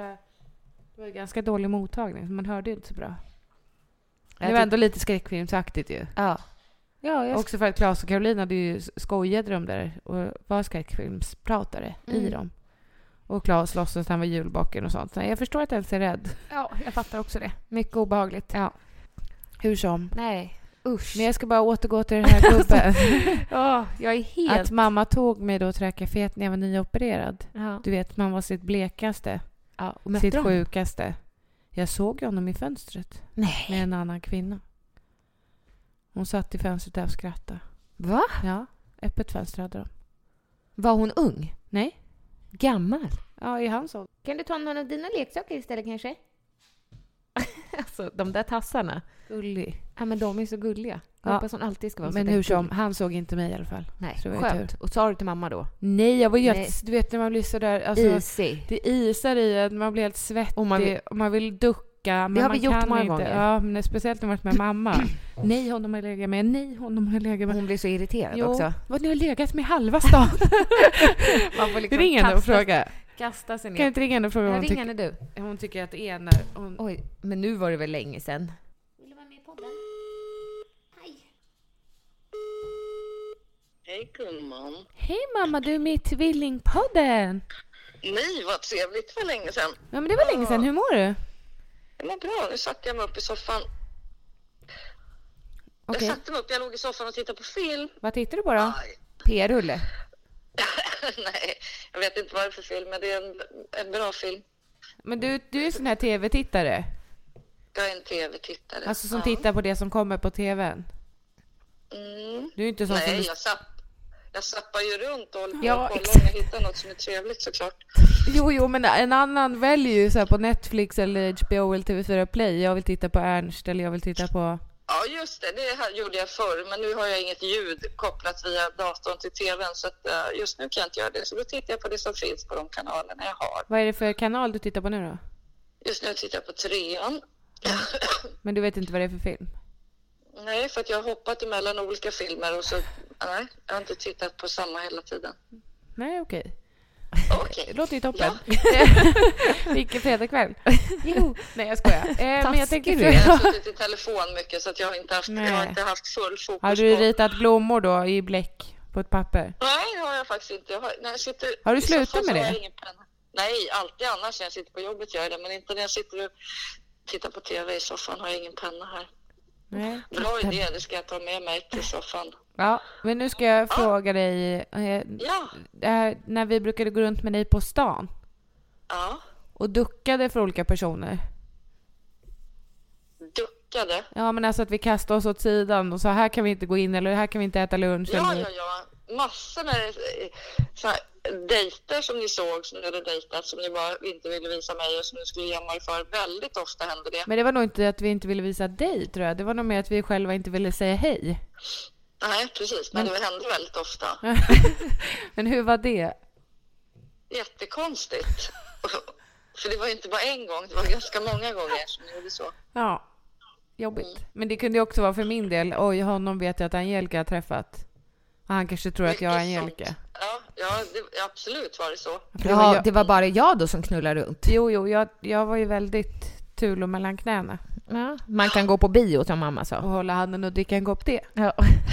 ganska dålig mottagning. Så man hörde ju inte så bra. Det var ändå lite skräckfilmsaktigt ju. Ja. Ja, Också för att Claes och Caroline hade ju skojade de där och var skräckfilmspratare i dem. Och Claes låtsades att han var julbocken och sånt. Så jag förstår att Elsa är rädd. Ja, jag fattar också det. Mycket obehagligt. Ja. Hur som. Nej, usch. Men jag ska bara återgå till den här gubben. Ja, jag är helt... Att mamma tog mig då till kaféet när jag var nyopererad. Ja. Du vet, man var sitt blekaste. Ja, och mötte Sitt dem. sjukaste. Jag såg honom i fönstret. Nej. Med en annan kvinna. Hon satt i fönstret där och skrattade. Va? Ja, öppet fönster hade de. Var hon ung? Nej. Gammal? Ja, i hans ålder. Kan du ta någon av dina leksaker istället kanske? Alltså, de där tassarna. Gullig. Ja, men de är så gulliga. Jag Ja. hoppas hon alltid ska vara Men så hur där som, gullig. han såg inte mig i alla fall. Nej, Så det var ju skönt. Och sa du till mamma då? Nej, jag var ju Nej. helt... Du vet när man blir sådär... Alltså, Easy. det isar i en, man blir helt svettig. Och man vill ducka. Men Det har man vi gjort kan många inte. gånger. Ja, men speciellt när man varit med mamma. Nej, honom har jag legat med. Nej, honom har jag legat med. Hon blir så irriterad Jo, också. vad ni har legat med halva stan. Man får liksom Ring henne och fråga. Kasta sig ner. Kan jag inte ringa henne och fråga vad hon Ring tycker? henne du. Hon tycker att det är när hon... Oj, men nu var det väl länge sedan. Vill du vara med i podden? Hej gumman. Hej mamma, du är med i Tvillingpodden. Nej, vad trevligt, för länge sedan. Ja, men det var länge sedan. Hur mår du? Det var bra, nu satte jag mig upp i soffan. Okej. Jag satte mig upp, jag låg i soffan och tittade på film. Vad tittar du på då? Aj. P-rulle. Nej, jag vet inte vad det är för film, men det är en bra film. Men du är sån här tv-tittare. Jag är en tv-tittare. Alltså som tittar på det som kommer på tvn. Du är inte sån Nej, som... jag zappar ju runt och kollar Ja, om exakt. jag hittar något som är trevligt, såklart. Jo, men en annan väljer ju så här på Netflix eller HBO eller TV4 Play. Jag vill titta på Ernst eller jag vill titta på... Ja, just det. Det här gjorde jag förr. Men nu har jag inget ljud kopplat via datorn till tvn. Så att, just nu kan jag inte göra det. Så då tittar jag på det som finns på de kanalerna jag har. Vad är det för kanal du tittar på nu då? Just nu tittar jag på 3:an. Men du vet inte vad det är för film? Nej, för att jag har hoppat emellan olika filmer. Och så, nej, jag har inte tittat på samma hela tiden. Nej, okej. Okej. Det låter ju toppen. Vilken fredagkväll. Jo. Nej, jag skojar. Men jag tänker... Jag har suttit i telefon mycket så att jag har inte haft full fokus. Har du ritat blommor då i bläck på ett papper? Nej, det har jag faktiskt inte. Har du slutat med det? Nej, alltid annars när jag sitter på jobbet gör jag det. Men inte när jag sitter och tittar på tv i soffan har jag ingen penna här. Nej. Bra idé, det ska jag ta med mig till soffan. Ja, men nu ska jag fråga dig. När vi brukade gå runt med dig på stan. Ja. Och duckade för olika personer. Duckade? Ja, men alltså att vi kastade oss åt sidan och sa här kan vi inte gå in eller här kan vi inte äta lunch. Ja, eller... ja. Massor med så här dejter som ni såg som ni hade dejtat som ni bara inte ville visa mig och som ni skulle gömma er för. Väldigt ofta hände det. Men det var nog inte att vi inte ville visa dig, tror jag. Det var nog mer att vi själva inte ville säga hej. Nej, precis. Men det hände väldigt ofta. Men hur var det? Jättekonstigt. För det var inte bara en gång, det var ganska många gånger som ni gjorde så. Ja, jobbigt. Men det kunde ju också vara för min del. Oj, honom vet jag att Angelica har träffat. Han kanske tror att jag är Angelica. Ja, det, absolut var det så. Ja, det var bara jag då som knullade runt. Jo, jag var ju väldigt tulo mellan knäna. Ja, man kan gå på bio som mamma sa. Och hålla handen och dricka en kopp te. Ja.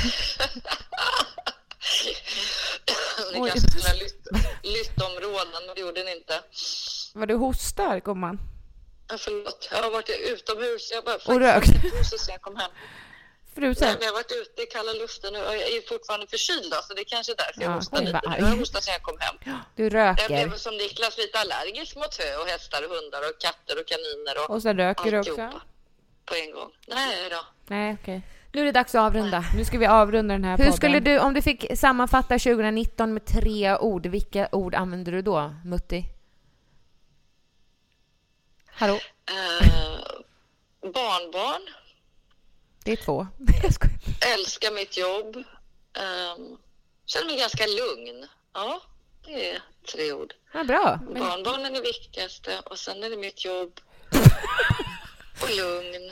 Ni kanske skulle ha lytt områden, men det gjorde ni inte. Var du hostar, gumman? Ja, förlåt. Jag har varit utomhus. Jag bara och rökt. Så jag kom hem. Frusen? Nej, men jag har varit ute i kalla luften och jag är fortfarande förkyld då, så det är kanske därför jag hostar lite. Vad Jag hostar sen jag kom hem. Du röker. Jag blev som Niklas lite allergisk mot hö och hästar och hundar och katter och kaniner och sen röker du också? På en gång. Nej då. Nej, okej. Nu är det dags att avrunda. Nu ska vi avrunda den här podden. Hur skulle du, om du fick sammanfatta 2019 med 3 ord, vilka ord använder du då, Mutti? Hallå? Barnbarn. Det är 2. Älskar mitt jobb. Känner mig ganska lugn. Ja, det är 3 ord. Ja, bra. Barnbarnen är det viktigaste och sen är det mitt jobb. Och lugn.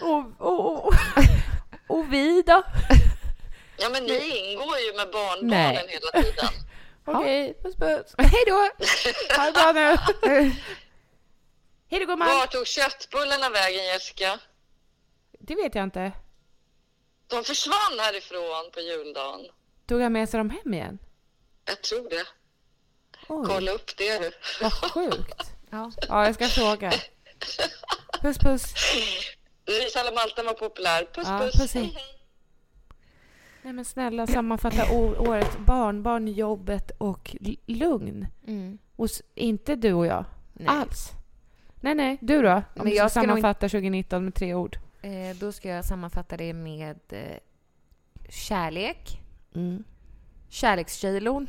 Och vi då? Ja, men ni ingår ju med barnbarnen hela tiden. Okej, puss. Hej då! Ha det bra nu. Hej då, gumman. Var tog köttbullarna vägen, Jessica? Det vet jag inte. De försvann härifrån på juldagen. Tog jag med sig dem hem igen? Jag tror det. Oj. Kolla upp det du. Vad sjukt. Ja, jag ska fråga. Puss. Ris alla Malta var populär. Puss. Hej. Nej men snälla, sammanfatta året. Barnbarn, jobbet och lugn. Och inte du och jag. Nej. Alls. Nej, du då? Om men jag ska sammanfatta 2019 med 3 ord. Då ska jag sammanfatta det med kärlek. Kärlekskilon.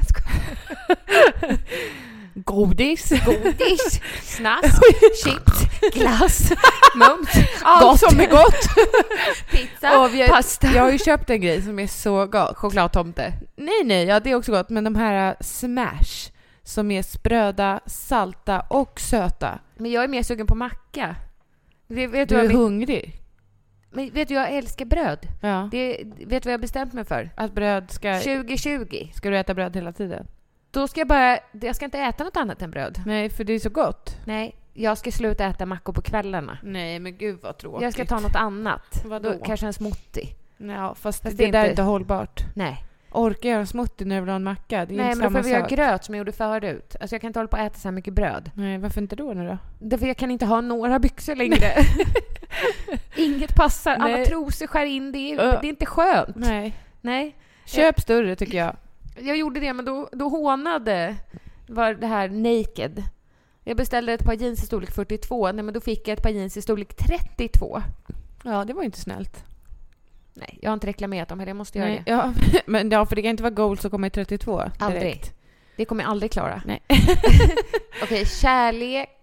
Godis. Snask. Chips. Glass. Mums. Allt som är gott. Pizza. Pasta. Jag har ju köpt en grej som är så gott. Chokladtomte. Nej, ja, det är också gott. Men de här Smash som är spröda, salta och söta. Men jag är mer sugen på macka. Vet du är hungrig. Men vet du, jag älskar bröd. Ja. Vet du vad jag har bestämt mig för? Att bröd ska... 2020. Ska du äta bröd hela tiden? Då ska jag ska inte äta något annat än bröd. Nej, för det är så gott. Nej, jag ska sluta äta mackor på kvällarna. Nej, men gud vad tråkigt. Jag ska ta något annat. Vadå? Kanske en smoothie. Ja, fast det där är inte hållbart. Nej. orka göra smoothie när jag vill ha en macka. Det är Nej, inte men samma för vi har sak. gröt som jag gjorde förut. Alltså jag kan inte hålla på att äta så här mycket bröd. Nej, varför inte då nu då? Därför jag kan inte ha några byxor längre. Inget passar. Alla Nej. trosor skär in. Det är inte skönt. Nej. Köp större tycker jag. Jag gjorde det, men då hånade var det här naked. Jag beställde ett par jeans i storlek 42. Nej, men då fick jag ett par jeans i storlek 32. Ja, det var inte snällt. Nej, jag har inte reklamerat om det. Jag måste göra Nej, det. ja, men för det kan inte vara gold som kommer i 32. Aldrig. Direkt. Det kommer jag aldrig klara. Nej. Okej, kärlek.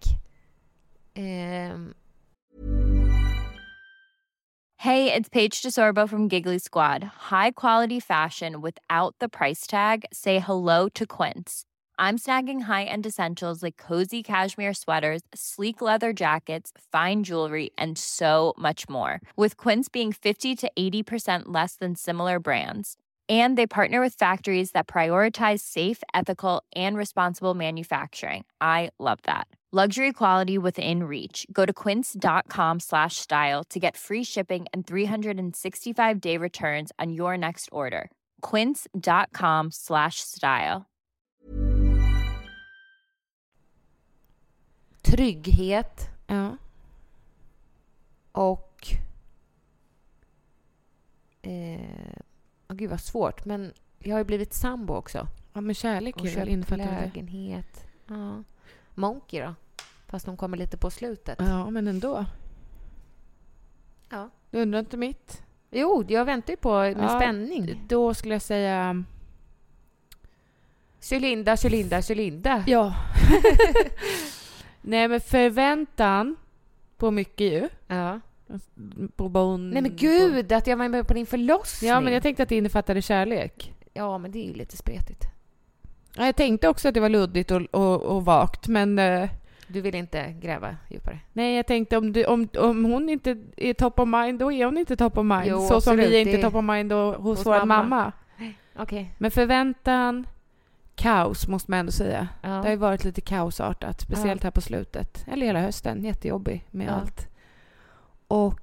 Hey, it's Paige DeSorbo from Giggly Squad. High quality fashion without the price tag. Say hello to Quince. I'm snagging high-end essentials like cozy cashmere sweaters, sleek leather jackets, fine jewelry, and so much more. With Quince being 50 to 80% less than similar brands. And they partner with factories that prioritize safe, ethical, and responsible manufacturing. I love that. Luxury quality within reach. Go to quince.com/style to get free shipping and 365-day returns on your next order. Quince.com/style. Trygghet. Ja. Och gud vad svårt, men jag har ju blivit sambo också. Ja, men kärlek Och är väl köpt innefattat. lägenhet. Ja. Monkey då? Fast de kommer lite på slutet. Ja, men ändå. Ja. Du undrar inte mitt? Jo, jag väntar ju på med spänning. Då skulle jag säga... Cylinda. Ja. Nej, men förväntan på mycket ju. Ja. På barn. Nej men gud, att jag var med på din förlossning. Ja, men jag tänkte att det innefattade kärlek. Ja, men det är ju lite spretigt. Ja, jag tänkte också att det var luddigt och vagt, men... Du vill inte gräva djupare? Nej, jag tänkte om hon inte är top of mind, då är hon inte top of mind. Jo, så som absolut, vi är inte top of mind hos vår mamma. Okej. Men förväntan, kaos måste man ändå säga. Ja. Det har ju varit lite kaosartat, speciellt här på slutet. Eller hela hösten, jättejobbig med allt. Och...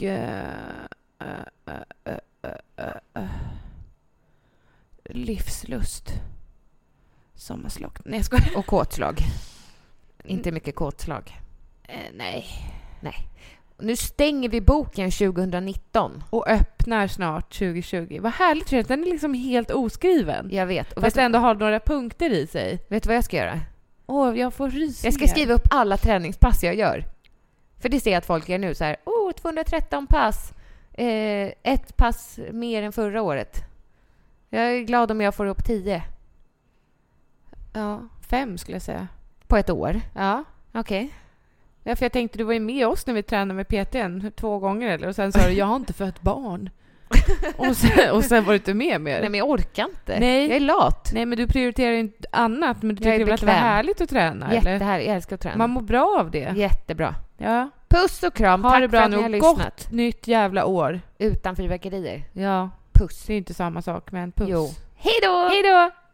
livslust. Sommarslag. Nej, jag skojar. Och kåtslag. Inte mycket kåtslag. Nej. Nu stänger vi boken 2019. Och öppnar snart 2020. Vad härligt, för den är liksom helt oskriven. Jag vet. Och fast ändå har några punkter i sig. Vet du vad jag ska göra? Jag får rysningar. Jag ska skriva upp alla träningspass jag gör. För det ser jag att folk gör nu så här. 213 pass. Ett pass mer än förra året. Jag är glad om jag får upp 10. Ja, 5 skulle jag säga. På ett år? Ja. Okej. Ja, för jag tänkte, du var ju med oss när vi tränade med PT:n 2 gånger. Eller? Och sen sa du, jag har inte fött barn. och sen var du inte med mer. Nej, men jag orkar inte. Nej. Jag är lat. Nej, men du prioriterar inte annat. Men du Jag är tycker väl att det var bekväm. härligt att träna? Jättehärligt. Jag älskar att träna. Man mår bra av det. Jättebra. Ja. Puss och kram. Ha Tack det bra för att nu. ni har Gott lyssnat. nytt jävla år. Utan fyrverkerier. Ja. Puss. Det är inte samma sak, men puss. Jo. Hej då! Hej då!